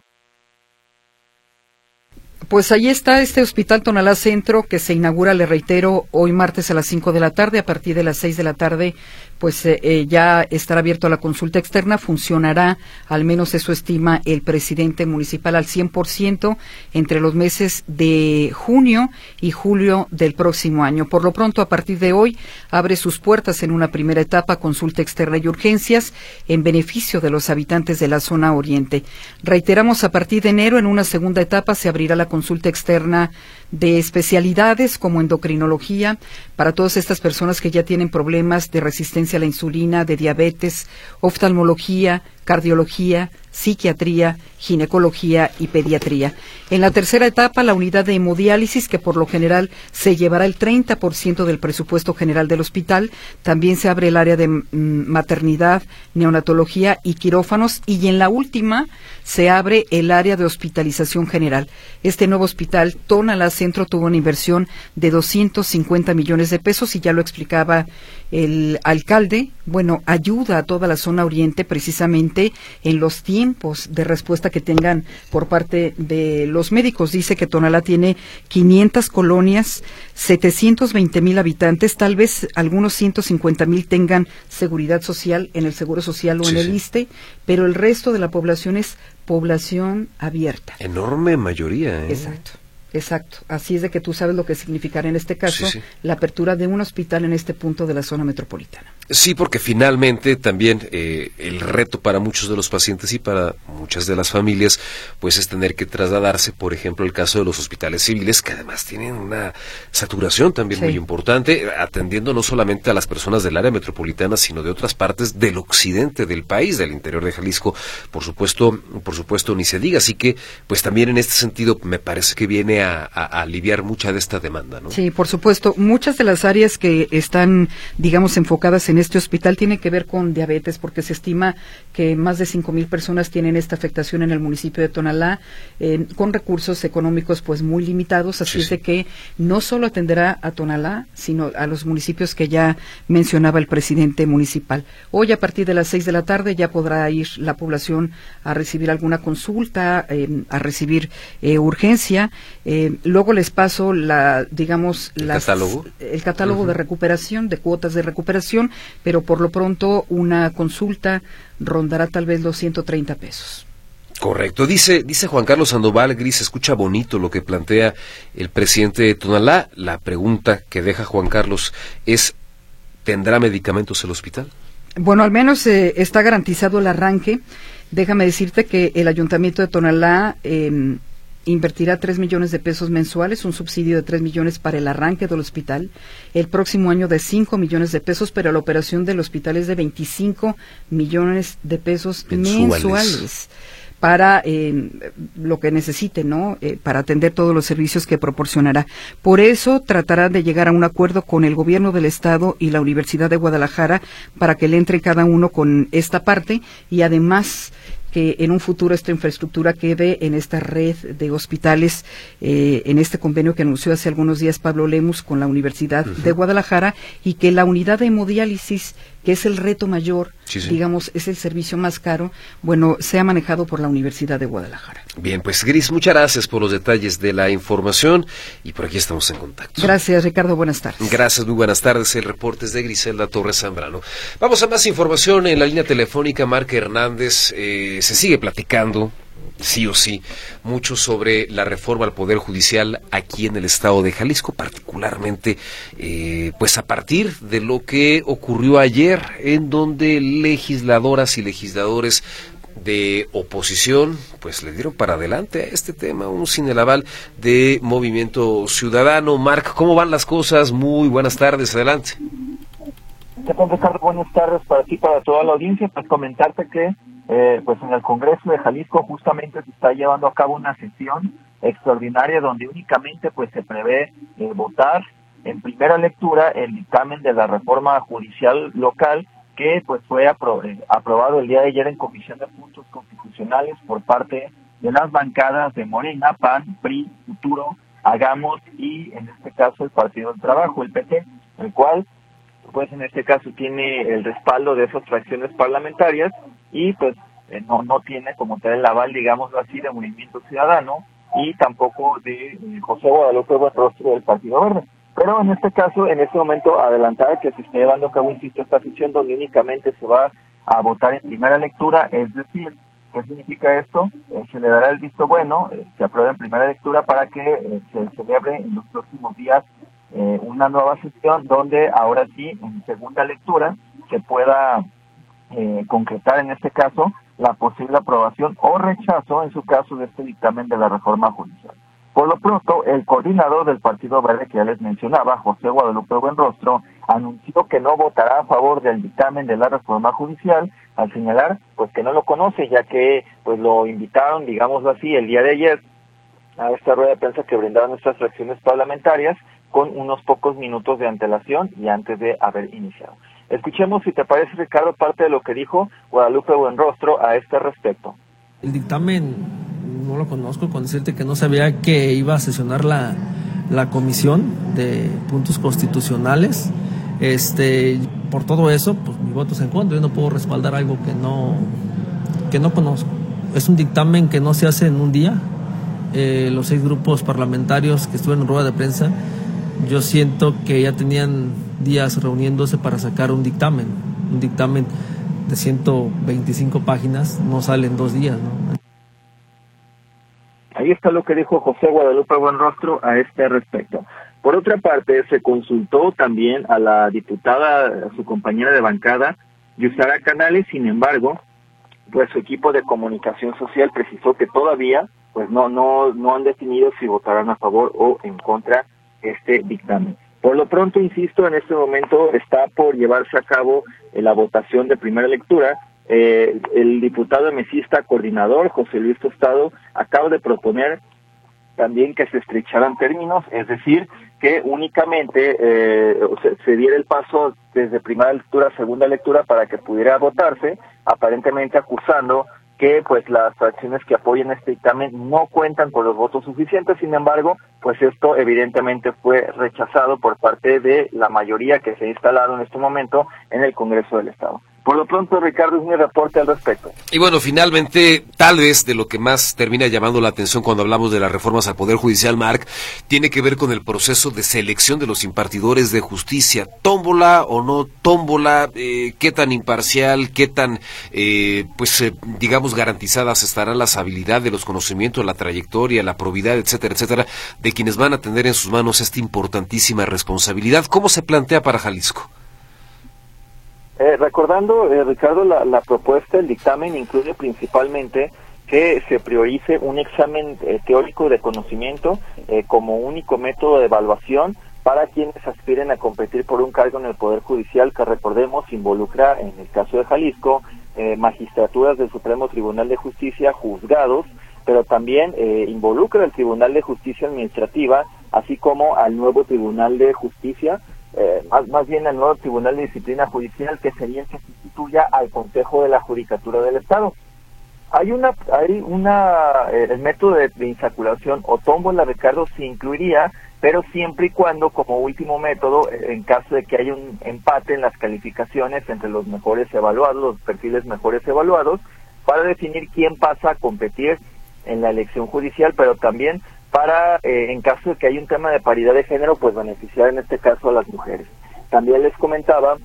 Pues ahí está este Hospital Tonalá Centro que se inaugura, le reitero, hoy martes a las cinco de la tarde. A partir de las seis de la tarde, pues eh, eh, ya estará abierto a la consulta externa. Funcionará, al menos eso estima el presidente municipal, al cien por ciento entre los meses de junio y julio del próximo año. Por lo pronto, a partir de hoy, abre sus puertas en una primera etapa consulta externa y urgencias en beneficio de los habitantes de la zona oriente. Reiteramos, a partir de enero, en una segunda etapa, se abrirá la consulta externa de especialidades como endocrinología para todas estas personas que ya tienen problemas de resistencia a la insulina, de diabetes, oftalmología, cardiología, psiquiatría, ginecología y pediatría. En la tercera etapa, la unidad de hemodiálisis, que por lo general se llevará el treinta por ciento del presupuesto general del hospital. También se abre el área de mm, maternidad, neonatología y quirófanos. Y en la última se abre el área de hospitalización general. Este nuevo hospital, Tonalá Centro, tuvo una inversión de doscientos cincuenta millones de pesos y ya lo explicaba el alcalde. Bueno, ayuda a toda la zona oriente precisamente en los tiempos de respuesta que tengan por parte de los médicos. Dice que Tonalá tiene quinientas colonias, setecientos veinte mil habitantes, tal vez algunos ciento cincuenta mil tengan seguridad social en el Seguro Social o sí, en el I S S S T E, pero el resto de la población es población abierta. Enorme mayoría, ¿eh? Exacto. Exacto, así es de que tú sabes lo que significará en este caso sí, sí. la apertura de un hospital en este punto de la zona metropolitana. Sí, porque finalmente también eh, el reto para muchos de los pacientes y para muchas de las familias pues es tener que trasladarse, por ejemplo, el caso de los hospitales civiles, que además tienen una saturación también sí. muy importante, atendiendo no solamente a las personas del área metropolitana, sino de otras partes del occidente del país, del interior de Jalisco, por supuesto, por supuesto ni se diga, así que pues también en este sentido me parece que viene a A, a aliviar mucha de esta demanda, ¿no? Sí, por supuesto. Muchas de las áreas que están, digamos, enfocadas en en este hospital tiene que ver con diabetes, porque se estima que más de cinco mil personas tienen esta afectación en el municipio de Tonalá, eh, con recursos económicos pues muy limitados, así sí, es de que no solo atenderá a Tonalá, sino a los municipios que ya mencionaba el presidente municipal. Hoy a partir de las seis de la tarde ya podrá ir la población a recibir alguna consulta, eh, a recibir eh, urgencia. Eh, luego les paso la, digamos, ¿El las, catálogo? el catálogo Uh-huh. de recuperación, de cuotas de recuperación, pero por lo pronto una consulta rondará tal vez los ciento treinta pesos. Correcto. Dice, dice Juan Carlos Sandoval, Gris, escucha bonito lo que plantea el presidente de Tonalá. La pregunta que deja Juan Carlos es, ¿tendrá medicamentos el hospital? Bueno, al menos eh, está garantizado el arranque. Déjame decirte que el Ayuntamiento de Tonalá eh, invertirá tres millones de pesos mensuales, un subsidio de tres millones para el arranque del hospital, el próximo año de cinco millones de pesos, pero la operación del hospital es de veinticinco millones de pesos mensuales, mensuales para eh, lo que necesite, ¿no? Eh, para atender todos los servicios que proporcionará. Por eso tratará de llegar a un acuerdo con el gobierno del estado y la Universidad de Guadalajara para que le entre cada uno con esta parte y además que en un futuro esta infraestructura quede en esta red de hospitales, eh, en este convenio que anunció hace algunos días Pablo Lemus con la Universidad uh-huh. de Guadalajara, y que la unidad de hemodiálisis, que es el reto mayor, sí, sí. digamos, es el servicio más caro, bueno, sea manejado por la Universidad de Guadalajara. Bien, pues Gris, muchas gracias por los detalles de la información y por aquí estamos en contacto. Gracias, Ricardo, buenas tardes. Gracias, muy buenas tardes. El reporte es de Griselda Torres Zambrano. Vamos a más información en la línea telefónica. Marca Hernández, eh, se sigue platicando, sí o sí, mucho sobre la reforma al Poder Judicial aquí en el estado de Jalisco, particularmente eh, pues a partir de lo que ocurrió ayer, en donde legisladoras y legisladores de oposición pues le dieron para adelante a este tema, un sin el aval de Movimiento Ciudadano. Marc, ¿cómo van las cosas? Muy buenas tardes, adelante. ¿Qué tal, Ricardo? Buenas tardes para ti, para toda la audiencia. Pues comentarte que eh, pues en el Congreso de Jalisco justamente se está llevando a cabo una sesión extraordinaria donde únicamente pues se prevé eh, votar en primera lectura el dictamen de la reforma judicial local que pues fue apro eh, aprobado el día de ayer en Comisión de Puntos Constitucionales por parte de las bancadas de Morena, P A N, P R I, Futuro, Hagamos y en este caso el Partido del Trabajo, el P T, el cual pues en este caso tiene el respaldo de esas fracciones parlamentarias y pues eh, no no tiene como tal el aval, digámoslo así, de Movimiento Ciudadano y tampoco de eh, José Guadalupe Buenrostro del Partido Verde. Pero en este caso, en este momento, adelantar que se está llevando a cabo, insisto, esta sesión donde únicamente se va a votar en primera lectura, es decir, ¿qué significa esto? Eh, se le dará el visto bueno, eh, se aprueba en primera lectura para que eh, se celebre en los próximos días eh, una nueva sesión donde ahora sí, en segunda lectura, se pueda eh, concretar en este caso la posible aprobación o rechazo, en su caso, de este dictamen de la reforma judicial. Por lo pronto, el coordinador del Partido Verde que ya les mencionaba, José Guadalupe Buenrostro, anunció que no votará a favor del dictamen de la reforma judicial, al señalar pues que no lo conoce, ya que pues lo invitaron, digámoslo así, el día de ayer a esta rueda de prensa que brindaron nuestras fracciones parlamentarias con unos pocos minutos de antelación y antes de haber iniciado. Escuchemos, si te parece, Ricardo, parte de lo que dijo Guadalupe Buenrostro a este respecto. El dictamen no lo conozco, con decirte que no sabía que iba a sesionar la, la comisión de puntos constitucionales. Este, por todo eso, pues mi voto es en contra. Yo no puedo respaldar algo que no, que no conozco. Es un dictamen que no se hace en un día. Eh, los seis grupos parlamentarios que estuvieron en rueda de prensa, yo siento que ya tenían días reuniéndose para sacar un dictamen. Un dictamen de ciento veinticinco páginas no sale en dos días, ¿no? Ahí está lo que dijo José Guadalupe Buenrostro a este respecto. Por otra parte, se consultó también a la diputada, a su compañera de bancada, Yusara Canales. Sin embargo, pues su equipo de comunicación social precisó que todavía pues no no no han definido si votarán a favor o en contra este dictamen. Por lo pronto, insisto, en este momento está por llevarse a cabo eh, la votación de primera lectura. Eh, el diputado emesista coordinador, José Luis Tostado, acaba de proponer también que se estrecharan términos, es decir, que únicamente eh, se, se diera el paso desde primera lectura a segunda lectura para que pudiera votarse, aparentemente acusando que pues las fracciones que apoyan este dictamen no cuentan con los votos suficientes. Sin embargo, pues esto evidentemente fue rechazado por parte de la mayoría que se ha instalado en este momento en el Congreso del Estado. Por lo pronto, Ricardo, es mi reporte al respecto. Y bueno, finalmente, tal vez de lo que más termina llamando la atención cuando hablamos de las reformas al Poder Judicial, Marc, tiene que ver con el proceso de selección de los impartidores de justicia. ¿Tómbola o no tómbola? Eh, ¿Qué tan imparcial, qué tan, eh, pues, eh, digamos, garantizadas estarán las habilidades, los conocimientos, la trayectoria, la probidad, etcétera, etcétera, de quienes van a tener en sus manos esta importantísima responsabilidad? ¿Cómo se plantea para Jalisco? Eh, recordando, eh, Ricardo, la, la propuesta del dictamen incluye principalmente que se priorice un examen eh, teórico de conocimiento eh, como único método de evaluación para quienes aspiren a competir por un cargo en el Poder Judicial, que recordemos involucra, en el caso de Jalisco, eh, magistraturas del Supremo Tribunal de Justicia, juzgados, pero también eh, involucra al Tribunal de Justicia Administrativa, así como al nuevo Tribunal de Justicia, Eh, más, más bien al nuevo Tribunal de Disciplina Judicial, que sería el que sustituya al Consejo de la Judicatura del Estado. Hay una, hay una, eh, el método de, de insaculación o tómbola, Ricardo, se incluiría, pero siempre y cuando, como último método, eh, en caso de que haya un empate en las calificaciones entre los mejores evaluados, los perfiles mejores evaluados, para definir quién pasa a competir en la elección judicial, pero también para, eh, en caso de que haya un tema de paridad de género, pues beneficiar en este caso a las mujeres. También les comentaba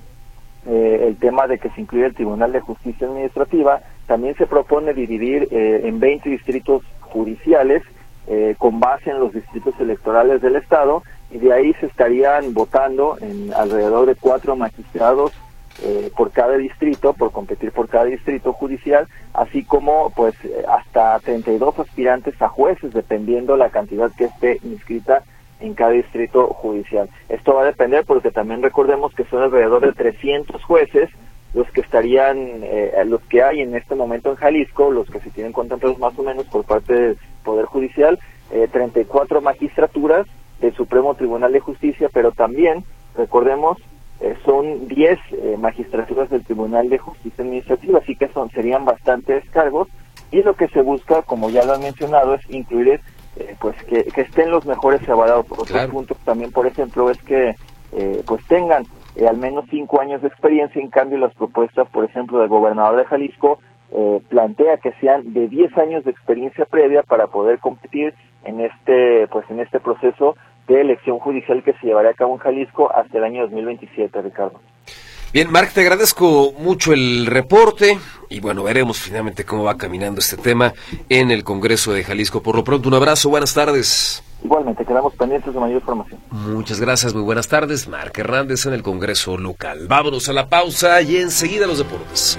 eh, el tema de que se incluye el Tribunal de Justicia Administrativa. También se propone dividir eh, en veinte distritos judiciales eh, con base en los distritos electorales del Estado, y de ahí se estarían votando en alrededor de cuatro magistrados Eh, por cada distrito, por competir por cada distrito judicial, así como pues hasta treinta y dos aspirantes a jueces, dependiendo la cantidad que esté inscrita en cada distrito judicial. Esto va a depender porque también recordemos que son alrededor de trescientos jueces los que estarían, eh, los que hay en este momento en Jalisco, los que se tienen contemplados más o menos por parte del Poder Judicial, eh, treinta y cuatro magistraturas del Supremo Tribunal de Justicia, pero también, recordemos, Eh, son diez eh, magistraturas del Tribunal de Justicia Administrativa, así que son serían bastantes cargos, y lo que se busca, como ya lo han mencionado, es incluir eh, pues que, que estén los mejores evaluados. Otros claro. puntos también, por ejemplo, es que eh, pues tengan eh, al menos cinco años de experiencia. En cambio, las propuestas, por ejemplo, del gobernador de Jalisco eh, plantea que sean de diez años de experiencia previa para poder competir en este pues en este proceso de elección judicial que se llevará a cabo en Jalisco hasta el año dos mil veintisiete, Ricardo. Bien, Marc, te agradezco mucho el reporte y bueno, veremos finalmente cómo va caminando este tema en el Congreso de Jalisco. Por lo pronto, un abrazo, buenas tardes. Igualmente, quedamos pendientes de mayor información. Muchas gracias, muy buenas tardes. Marc Hernández en el Congreso local. Vámonos a la pausa y enseguida los deportes.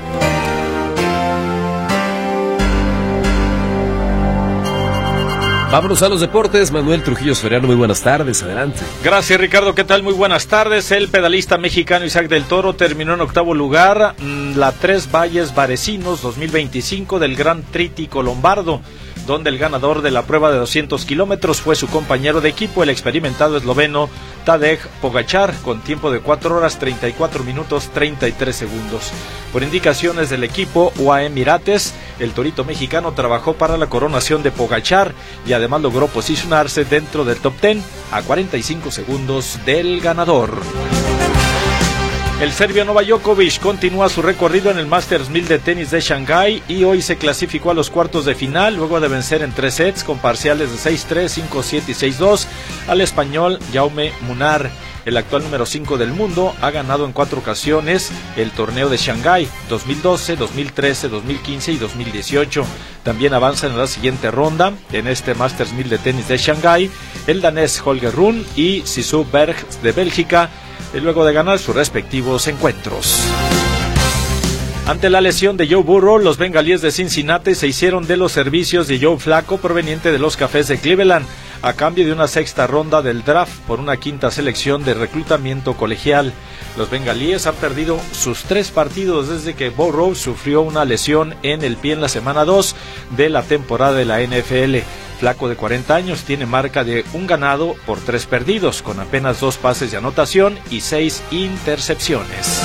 Vámonos a los deportes. Manuel Trujillo Soriano, muy buenas tardes, adelante. Gracias, Ricardo, ¿qué tal? Muy buenas tardes. El pedalista mexicano Isaac del Toro terminó en octavo lugar la Tres Valles Varesinos dos mil veinticinco del Gran Trítico Lombardo, donde el ganador de la prueba de doscientos kilómetros fue su compañero de equipo, el experimentado esloveno Tadej Pogačar, con tiempo de cuatro horas treinta y cuatro minutos treinta y tres segundos. Por indicaciones del equipo U A E Emirates, el torito mexicano trabajó para la coronación de Pogačar y además logró posicionarse dentro del top diez a cuarenta y cinco segundos del ganador. El serbio Novak Djokovic continúa su recorrido en el Masters mil de tenis de Shanghái y hoy se clasificó a los cuartos de final luego de vencer en tres sets con parciales de seis tres, cinco siete y seis dos al español Jaume Munar. El actual número cinco del mundo ha ganado en cuatro ocasiones el torneo de Shanghái, dos mil doce, dos mil trece, dos mil quince y dos mil dieciocho. También avanza en la siguiente ronda en este Masters mil de tenis de Shanghái el danés Holger Rune y Sissou Bergs de Bélgica, luego de ganar sus respectivos encuentros. Ante la lesión de Joe Burrow, los bengalíes de Cincinnati se hicieron de los servicios de Joe Flacco, proveniente de los Cafés de Cleveland, a cambio de una sexta ronda del draft por una quinta selección de reclutamiento colegial. Los bengalíes han perdido sus tres partidos desde que Burrow sufrió una lesión en el pie en la semana dos de la temporada de la N F L. flaco de cuarenta años tiene marca de un ganado por tres perdidos, con apenas dos pases de anotación y seis intercepciones.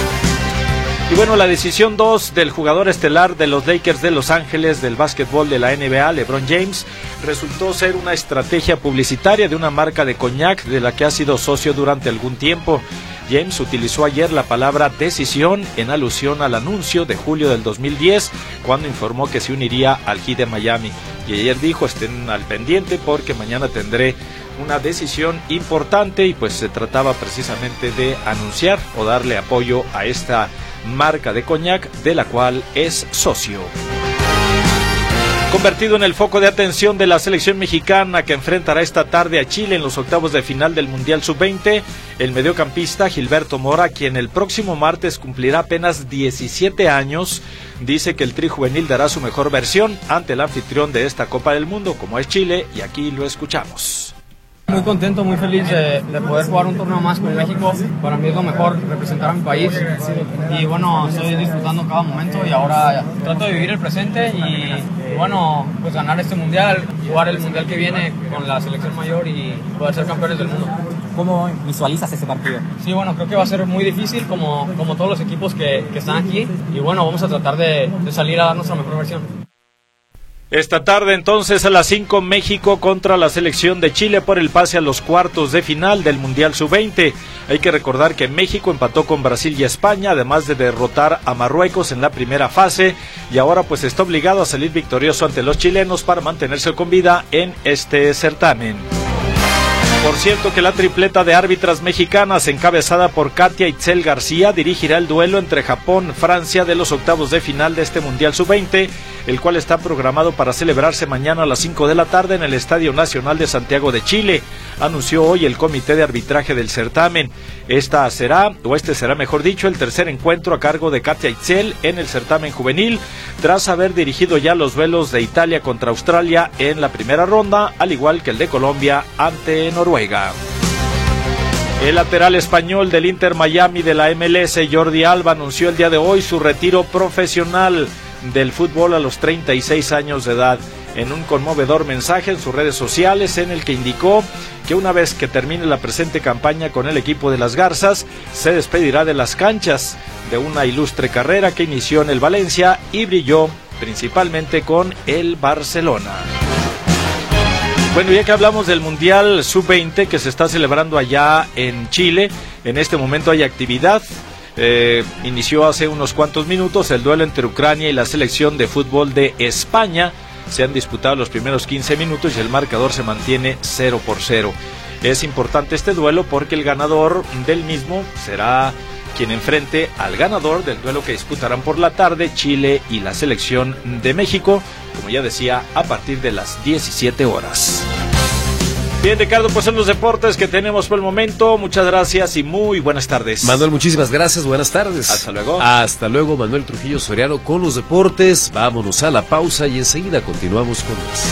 Y bueno, la decisión dos del jugador estelar de los Lakers de Los Ángeles del básquetbol de la N B A, LeBron James, resultó ser una estrategia publicitaria de una marca de coñac de la que ha sido socio durante algún tiempo. James utilizó ayer la palabra decisión en alusión al anuncio de julio del dos mil diez, cuando informó que se uniría al Heat de Miami. Y ayer dijo, estén al pendiente porque mañana tendré una decisión importante, y pues se trataba precisamente de anunciar o darle apoyo a esta marca de coñac de la cual es socio. Convertido en el foco de atención de la selección mexicana que enfrentará esta tarde a Chile en los octavos de final del Mundial sub veinte, el mediocampista Gilberto Mora, quien el próximo martes cumplirá apenas diecisiete años, dice que el Tri Juvenil dará su mejor versión ante el anfitrión de esta Copa del Mundo, como es Chile, y aquí lo escuchamos. Muy contento, muy feliz de, de poder jugar un torneo más con México. Para mí es lo mejor representar a mi país y bueno, estoy disfrutando cada momento y ahora trato de vivir el presente y, y bueno, pues ganar este mundial, jugar el mundial que viene con la selección mayor y poder ser campeones del mundo. ¿Cómo visualizas ese partido? Sí, bueno, creo que va a ser muy difícil como, como todos los equipos que, que están aquí y bueno, vamos a tratar de, de salir a dar nuestra mejor versión. Esta tarde entonces a las cinco, México contra la selección de Chile por el pase a los cuartos de final del Mundial sub veinte. Hay que recordar que México empató con Brasil y España, además de derrotar a Marruecos en la primera fase, y ahora pues está obligado a salir victorioso ante los chilenos para mantenerse con vida en este certamen. Por cierto que la tripleta de árbitras mexicanas encabezada por Katia Itzel García dirigirá el duelo entre Japón-Francia de los octavos de final de este Mundial sub veinte, el cual está programado para celebrarse mañana a las cinco de la tarde en el Estadio Nacional de Santiago de Chile, anunció hoy el comité de arbitraje del certamen. Esta será, o este será mejor dicho, el tercer encuentro a cargo de Katia Itzel en el certamen juvenil, tras haber dirigido ya los duelos de Italia contra Australia en la primera ronda, al igual que el de Colombia ante Noruega. El lateral español del Inter Miami de la M L S, Jordi Alba, anunció el día de hoy su retiro profesional del fútbol a los treinta y seis años de edad, en un conmovedor mensaje en sus redes sociales en el que indicó que una vez que termine la presente campaña con el equipo de las Garzas, se despedirá de las canchas de una ilustre carrera que inició en el Valencia y brilló principalmente con el Barcelona. Bueno, ya que hablamos del Mundial sub veinte que se está celebrando allá en Chile, en este momento hay actividad. Eh, inició hace unos cuantos minutos el duelo entre Ucrania y la selección de fútbol de España. Se han disputado los primeros quince minutos y el marcador se mantiene cero por cero. Es importante este duelo porque el ganador del mismo será quien enfrente al ganador del duelo que disputarán por la tarde Chile y la selección de México, como ya decía, a partir de las diecisiete horas. Bien, Ricardo, pues son los deportes que tenemos por el momento. Muchas gracias y muy buenas tardes. Manuel, muchísimas gracias, buenas tardes. Hasta luego. Hasta luego, Manuel Trujillo Soriano con los deportes. Vámonos a la pausa y enseguida continuamos con más.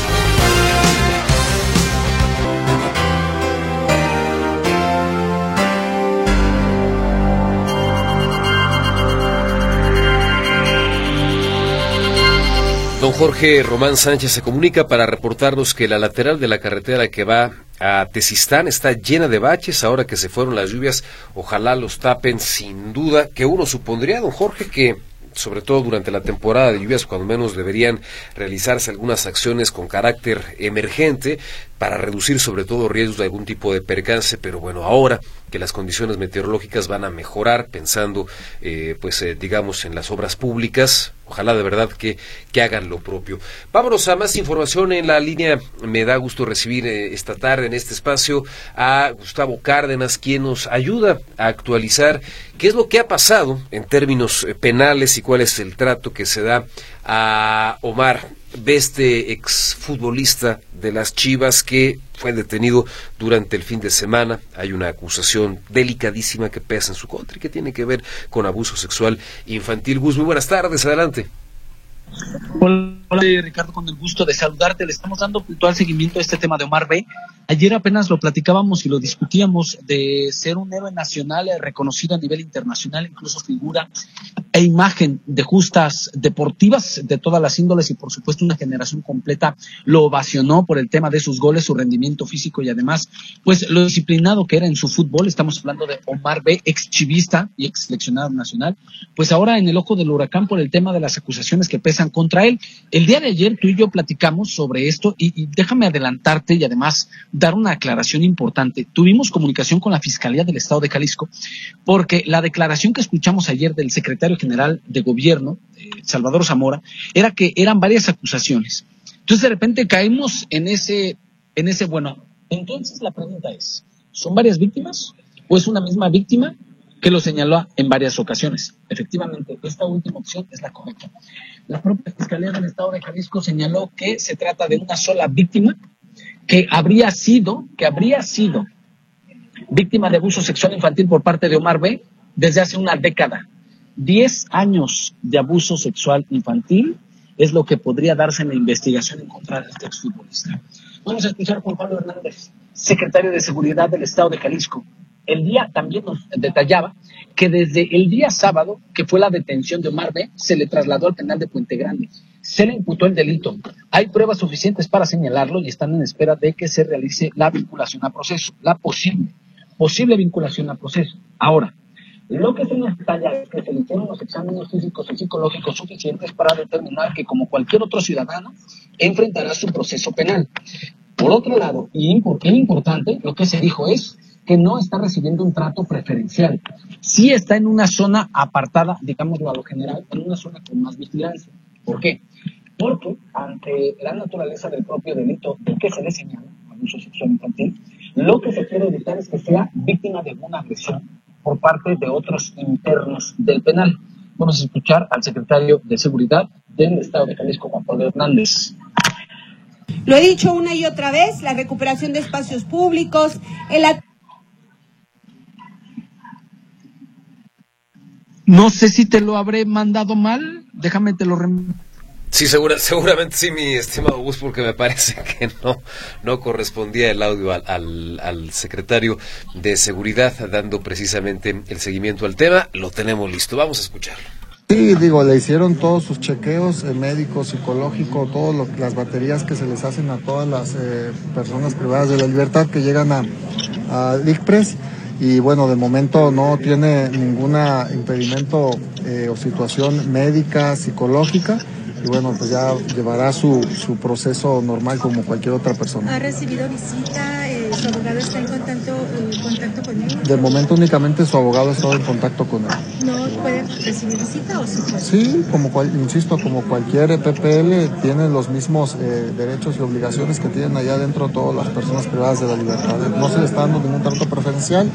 Don Jorge Román Sánchez se comunica para reportarnos que la lateral de la carretera que va a Tezistán está llena de baches ahora que se fueron las lluvias. Ojalá los tapen, sin duda, que uno supondría, don Jorge, que sobre todo durante la temporada de lluvias, cuando menos deberían realizarse algunas acciones con carácter emergente para reducir sobre todo riesgos de algún tipo de percance, pero bueno, ahora que las condiciones meteorológicas van a mejorar, pensando eh, pues eh, digamos en las obras públicas, ojalá de verdad que, que hagan lo propio. Vámonos a más información en la línea. Me da gusto recibir eh, esta tarde en este espacio a Gustavo Cárdenas, quien nos ayuda a actualizar qué es lo que ha pasado en términos eh, penales y cuál es el trato que se da a Omar, de este exfutbolista de las Chivas que fue detenido durante el fin de semana. Hay una acusación delicadísima que pesa en su contra y que tiene que ver con abuso sexual infantil. Gus, muy buenas tardes, adelante. Hola, hola Ricardo, con el gusto de saludarte. Le estamos dando puntual seguimiento a este tema de Omar B., Ayer apenas lo platicábamos y lo discutíamos de ser un héroe nacional reconocido a nivel internacional, incluso figura e imagen de justas deportivas de todas las índoles y por supuesto una generación completa lo ovacionó por el tema de sus goles, su rendimiento físico y además pues lo disciplinado que era en su fútbol. Estamos hablando de Omar B, ex chivista y ex seleccionado nacional, pues ahora en el ojo del huracán por el tema de las acusaciones que pesan contra él. El día de ayer tú y yo platicamos sobre esto y, y déjame adelantarte y además dar una aclaración importante. Tuvimos comunicación con la Fiscalía del Estado de Jalisco porque la declaración que escuchamos ayer del secretario general de gobierno, eh, Salvador Zamora, era que eran varias acusaciones. Entonces de repente caímos en ese, en ese, bueno, entonces la pregunta es, ¿son varias víctimas o es una misma víctima que lo señaló en varias ocasiones? Efectivamente, esta última opción es la correcta. La propia Fiscalía del Estado de Jalisco señaló que se trata de una sola víctima que habría sido, que habría sido víctima de abuso sexual infantil por parte de Omar B desde hace una década. Diez años de abuso sexual infantil es lo que podría darse en la investigación en contra de este exfutbolista. Vamos a escuchar a Juan Pablo Hernández, secretario de Seguridad del Estado de Jalisco. El día también nos detallaba que desde el día sábado, que fue la detención de Omar B, se le trasladó al penal de Puente Grande. Se le imputó el delito. Hay pruebas suficientes para señalarlo y están en espera de que se realice la vinculación a proceso, la posible, posible vinculación a proceso. Ahora, lo que se nos detalla es que se le hicieron los exámenes físicos y psicológicos suficientes para determinar que, como cualquier otro ciudadano, enfrentará su proceso penal. Por otro lado, y importante, lo que se dijo es que no está recibiendo un trato preferencial. Sí está en una zona apartada, digámoslo a lo general, en una zona con más vigilancia. ¿Por qué? Porque ante la naturaleza del propio delito del que se le señala, abuso sexual infantil, lo que se quiere evitar es que sea víctima de una agresión por parte de otros internos del penal. Vamos a escuchar al secretario de Seguridad del Estado de Jalisco, Juan Pablo Hernández. Lo he dicho una y otra vez, la recuperación de espacios públicos, el No sé si te lo habré mandado mal, déjame te lo rem... Sí, segura, seguramente sí, mi estimado Gus, porque me parece que no, no correspondía el audio al, al, al secretario de Seguridad dando precisamente el seguimiento al tema. Lo tenemos listo, vamos a escucharlo. Sí, digo, le hicieron todos sus chequeos eh, médico, psicológico, todas las baterías que se les hacen a todas las eh, personas privadas de la libertad que llegan a, a ICPRES. Y bueno, de momento no tiene ningún impedimento eh, o situación médica, psicológica, y bueno, pues ya llevará su, su proceso normal como cualquier otra persona. ¿Ha recibido visita? Eh, ¿Su abogado está en contacto, eh, contacto con él? De momento únicamente su abogado está en contacto con él. ¿No puede recibir visita o sí puede? Sí, como cual, insisto, como cualquier P P L, tiene los mismos eh, derechos y obligaciones que tienen allá adentro todas las personas privadas de la libertad. No se le está dando ningún trato preferencial.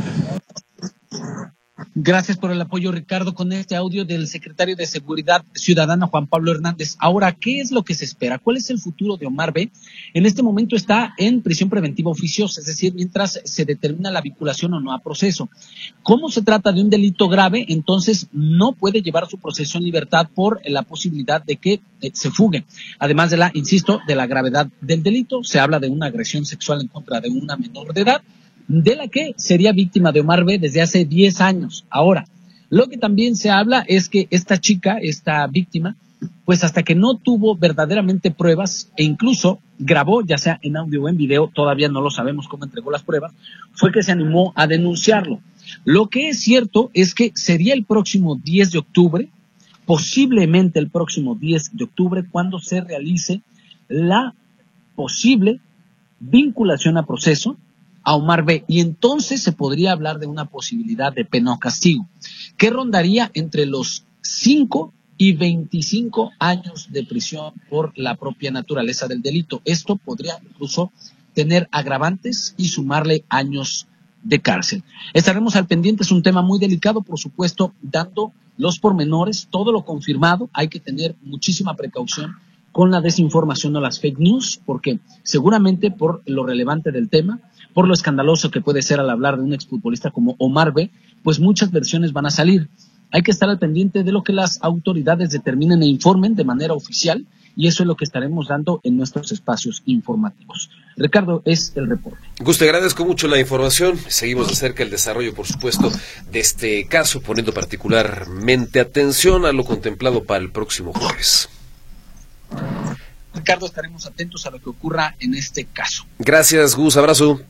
Gracias por el apoyo, Ricardo, con este audio del secretario de Seguridad Ciudadana, Juan Pablo Hernández. Ahora, ¿qué es lo que se espera? ¿Cuál es el futuro de Omar B? En este momento está en prisión preventiva oficiosa, es decir, mientras se determina la vinculación o no a proceso. Como se trata de un delito grave, entonces no puede llevar su proceso en libertad por la posibilidad de que eh, se fugue. Además de la, insisto, de la gravedad del delito, se habla de una agresión sexual en contra de una menor de edad, de la que sería víctima de Omar B desde hace diez años. Ahora, lo que también se habla es que esta chica, esta víctima, pues hasta que no tuvo verdaderamente pruebas e incluso grabó, ya sea en audio o en video, todavía no lo sabemos cómo entregó las pruebas, fue que se animó a denunciarlo. Lo que es cierto es que sería el próximo diez de octubre, posiblemente el próximo diez de octubre, cuando se realice la posible vinculación a proceso a Omar B, y entonces se podría hablar de una posibilidad de pena o castigo, que rondaría entre los cinco y veinticinco años de prisión por la propia naturaleza del delito. Esto podría incluso tener agravantes y sumarle años de cárcel. Estaremos al pendiente, es un tema muy delicado, por supuesto, dando los pormenores, todo lo confirmado. Hay que tener muchísima precaución con la desinformación o las fake news, porque seguramente por lo relevante del tema, por lo escandaloso que puede ser al hablar de un exfutbolista como Omar B, pues muchas versiones van a salir. Hay que estar al pendiente de lo que las autoridades determinen e informen de manera oficial y eso es lo que estaremos dando en nuestros espacios informativos. Ricardo, es el reporte. Gus, te agradezco mucho la información. Seguimos de cerca el desarrollo, por supuesto, de este caso, poniendo particularmente atención a lo contemplado para el próximo jueves. Ricardo, estaremos atentos a lo que ocurra en este caso. Gracias, Gus, abrazo.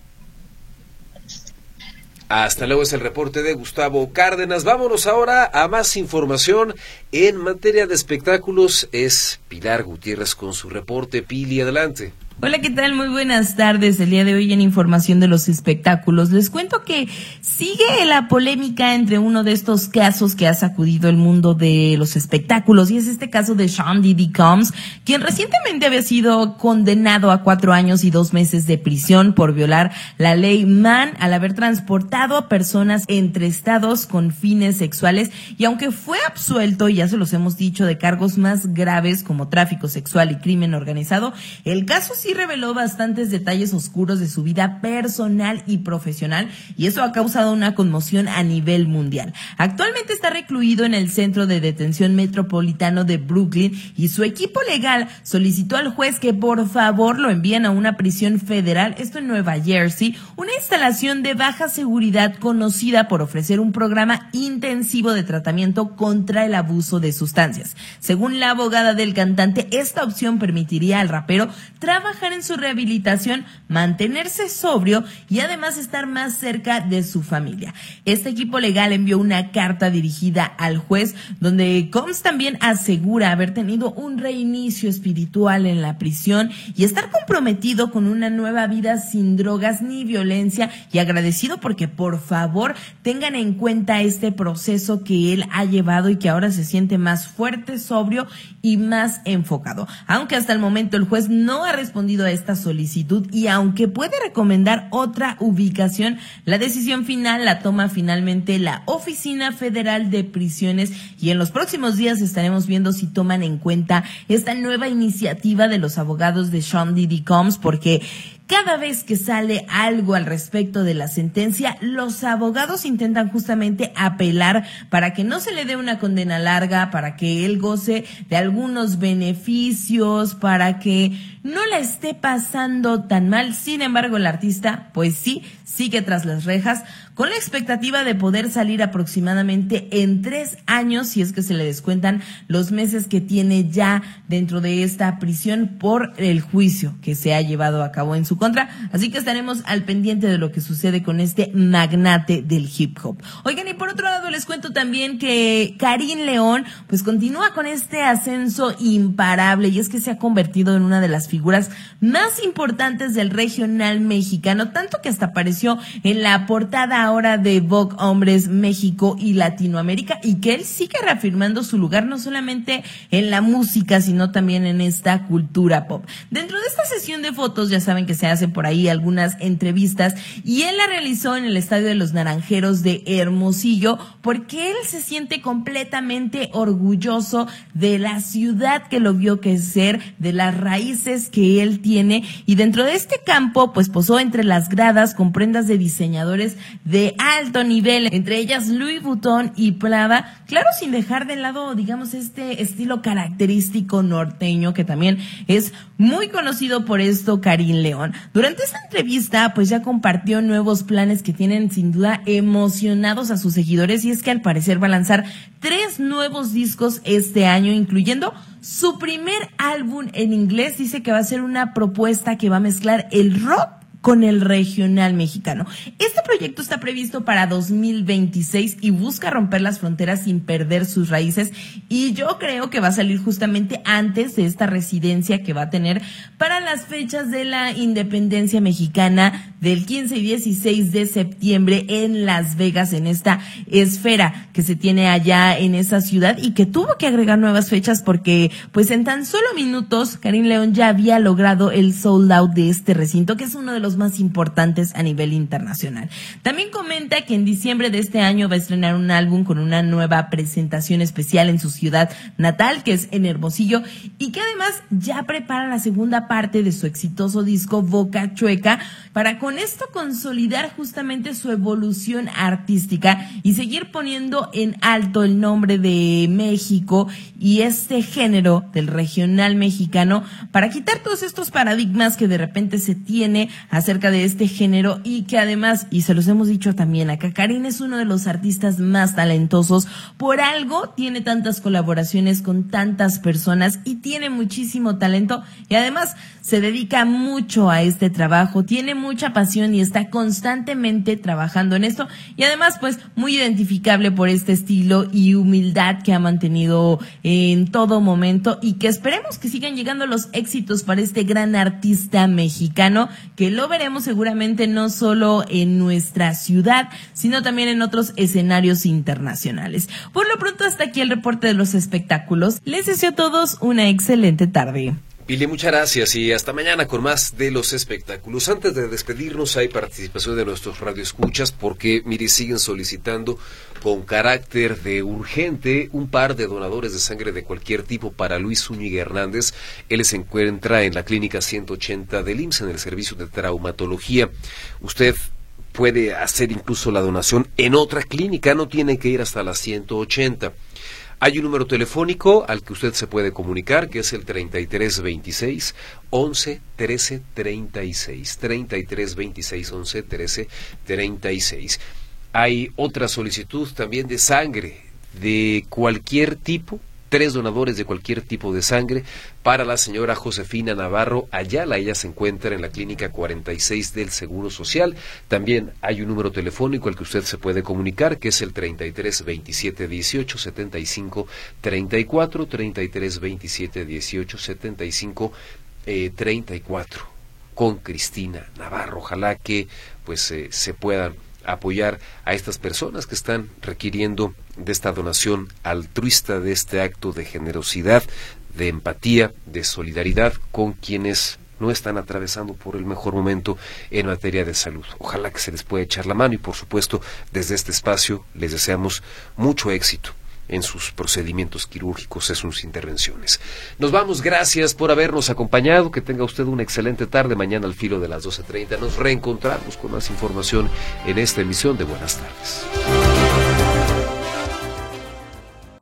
Hasta luego, es el reporte de Gustavo Cárdenas. Vámonos ahora a más información en materia de espectáculos. Es Pilar Gutiérrez con su reporte. Pili, adelante. Hola, ¿qué tal? Muy buenas tardes. El día de hoy en información de los espectáculos les cuento que sigue la polémica entre uno de estos casos que ha sacudido el mundo de los espectáculos, y es este caso de Sean Diddy Combs, quien recientemente había sido condenado a cuatro años y dos meses de prisión por violar la ley Mann al haber transportado a personas entre estados con fines sexuales, y aunque fue absuelto, y ya se los hemos dicho, de cargos más graves como tráfico sexual y crimen organizado, el caso sí reveló bastantes detalles oscuros de su vida personal y profesional, y eso ha causado una conmoción a nivel mundial. Actualmente está recluido en el Centro de Detención Metropolitano de Brooklyn, y su equipo legal solicitó al juez que por favor lo envíen a una prisión federal, esto en Nueva Jersey, una instalación de baja seguridad conocida por ofrecer un programa intensivo de tratamiento contra el abuso de sustancias. Según la abogada del cantante, esta opción permitiría al rapero trabajar en su rehabilitación, mantenerse sobrio y además estar más cerca de su familia. Este equipo legal envió una carta dirigida al juez donde Combs también asegura haber tenido un reinicio espiritual en la prisión y estar comprometido con una nueva vida sin drogas ni violencia, y agradecido porque por favor tengan en cuenta este proceso que él ha llevado y que ahora se siente más fuerte, sobrio y más enfocado. Aunque hasta el momento el juez no ha respondido a esta solicitud, y aunque puede recomendar otra ubicación, la decisión final la toma finalmente la Oficina Federal de Prisiones, y en los próximos días estaremos viendo si toman en cuenta esta nueva iniciativa de los abogados de Sean Diddy Combs, porque cada vez que sale algo al respecto de la sentencia, los abogados intentan justamente apelar para que no se le dé una condena larga, para que él goce de algunos beneficios, para que no la esté pasando tan mal. Sin embargo, el artista, pues sí, sigue tras las rejas, con la expectativa de poder salir aproximadamente en tres años, si es que se le descuentan los meses que tiene ya dentro de esta prisión por el juicio que se ha llevado a cabo en su contra. Así que estaremos al pendiente de lo que sucede con este magnate del hip hop. Oigan, y por otro lado les cuento también que Karim León pues continúa con este ascenso imparable, y es que se ha convertido en una de las figuras más importantes del regional mexicano, tanto que hasta apareció en la portada ahora de Vogue Hombres México y Latinoamérica, y que él sigue reafirmando su lugar no solamente en la música, sino también en esta cultura pop. Dentro de esta sesión de fotos, ya saben que se hacen por ahí algunas entrevistas, y él la realizó en el Estadio de los Naranjeros de Hermosillo, porque él se siente completamente orgulloso de la ciudad que lo vio crecer, de las raíces que él tiene, y dentro de este campo pues posó entre las gradas con prendas de diseñadores de alto nivel, entre ellas Louis Vuitton y Prada, claro, sin dejar de lado, digamos, este estilo característico norteño que también es muy conocido por esto Karim León. Durante esta entrevista pues ya compartió nuevos planes que tienen sin duda emocionados a sus seguidores, y es que al parecer va a lanzar tres nuevos discos este año, incluyendo su primer álbum en inglés. Dice que va a ser una propuesta que va a mezclar el rock con el regional mexicano. Este proyecto está previsto para dos mil veintiséis y busca romper las fronteras sin perder sus raíces, y yo creo que va a salir justamente antes de esta residencia que va a tener para las fechas de la independencia mexicana del quince y dieciséis de septiembre en Las Vegas, en esta esfera que se tiene allá en esa ciudad, y que tuvo que agregar nuevas fechas porque pues en tan solo minutos Karim León ya había logrado el sold out de este recinto, que es uno de los los más importantes a nivel internacional. También comenta que en diciembre de este año va a estrenar un álbum con una nueva presentación especial en su ciudad natal, que es en Hermosillo, y que además ya prepara la segunda parte de su exitoso disco Boca Chueca, para con esto consolidar justamente su evolución artística y seguir poniendo en alto el nombre de México y este género del regional mexicano, para quitar todos estos paradigmas que de repente se tiene acerca de este género, y que además, y se los hemos dicho también acá, Karin es uno de los artistas más talentosos, por algo tiene tantas colaboraciones con tantas personas y tiene muchísimo talento, y además se dedica mucho a este trabajo, tiene mucha pasión y está constantemente trabajando en esto, y además pues muy identificable por este estilo y humildad que ha mantenido en todo momento, y que esperemos que sigan llegando los éxitos para este gran artista mexicano, que lo veremos seguramente no solo en nuestra ciudad, sino también en otros escenarios internacionales. Por lo pronto, hasta aquí el reporte de los espectáculos. Les deseo a todos una excelente tarde. Pili, muchas gracias y hasta mañana con más de los espectáculos. Antes de despedirnos, hay participación de nuestros radioescuchas porque, mire, siguen solicitando con carácter de urgente un par de donadores de sangre de cualquier tipo para Luis Zúñiga Hernández. Él se encuentra en la clínica ciento ochenta del I M S S, en el servicio de traumatología. Usted puede hacer incluso la donación en otra clínica, no tiene que ir hasta la ciento ochenta. Hay un número telefónico al que usted se puede comunicar, que es el treinta y tres veintiséis, once, trece, treinta y seis. treinta y tres veintiséis, once, trece, treinta y seis. Hay otra solicitud también de sangre de cualquier tipo, tres donadores de cualquier tipo de sangre para la señora Josefina Navarro Ayala. Ella se encuentra en la clínica cuarenta y seis del Seguro Social. También hay un número telefónico al que usted se puede comunicar, que es el treinta y tres veintisiete dieciocho setenta y cinco treinta y cuatro, treinta y tres veintisiete dieciocho setenta y cinco treinta y cuatro, con Cristina Navarro. Ojalá que pues eh, se puedan apoyar a estas personas que están requiriendo de esta donación altruista, de este acto de generosidad, de empatía, de solidaridad con quienes no están atravesando por el mejor momento en materia de salud. Ojalá que se les pueda echar la mano y, por supuesto, desde este espacio les deseamos mucho éxito en sus procedimientos quirúrgicos, en sus intervenciones. Nos vamos, gracias por habernos acompañado, que tenga usted una excelente tarde. Mañana al filo de las doce treinta nos reencontramos con más información en esta emisión de Buenas Tardes.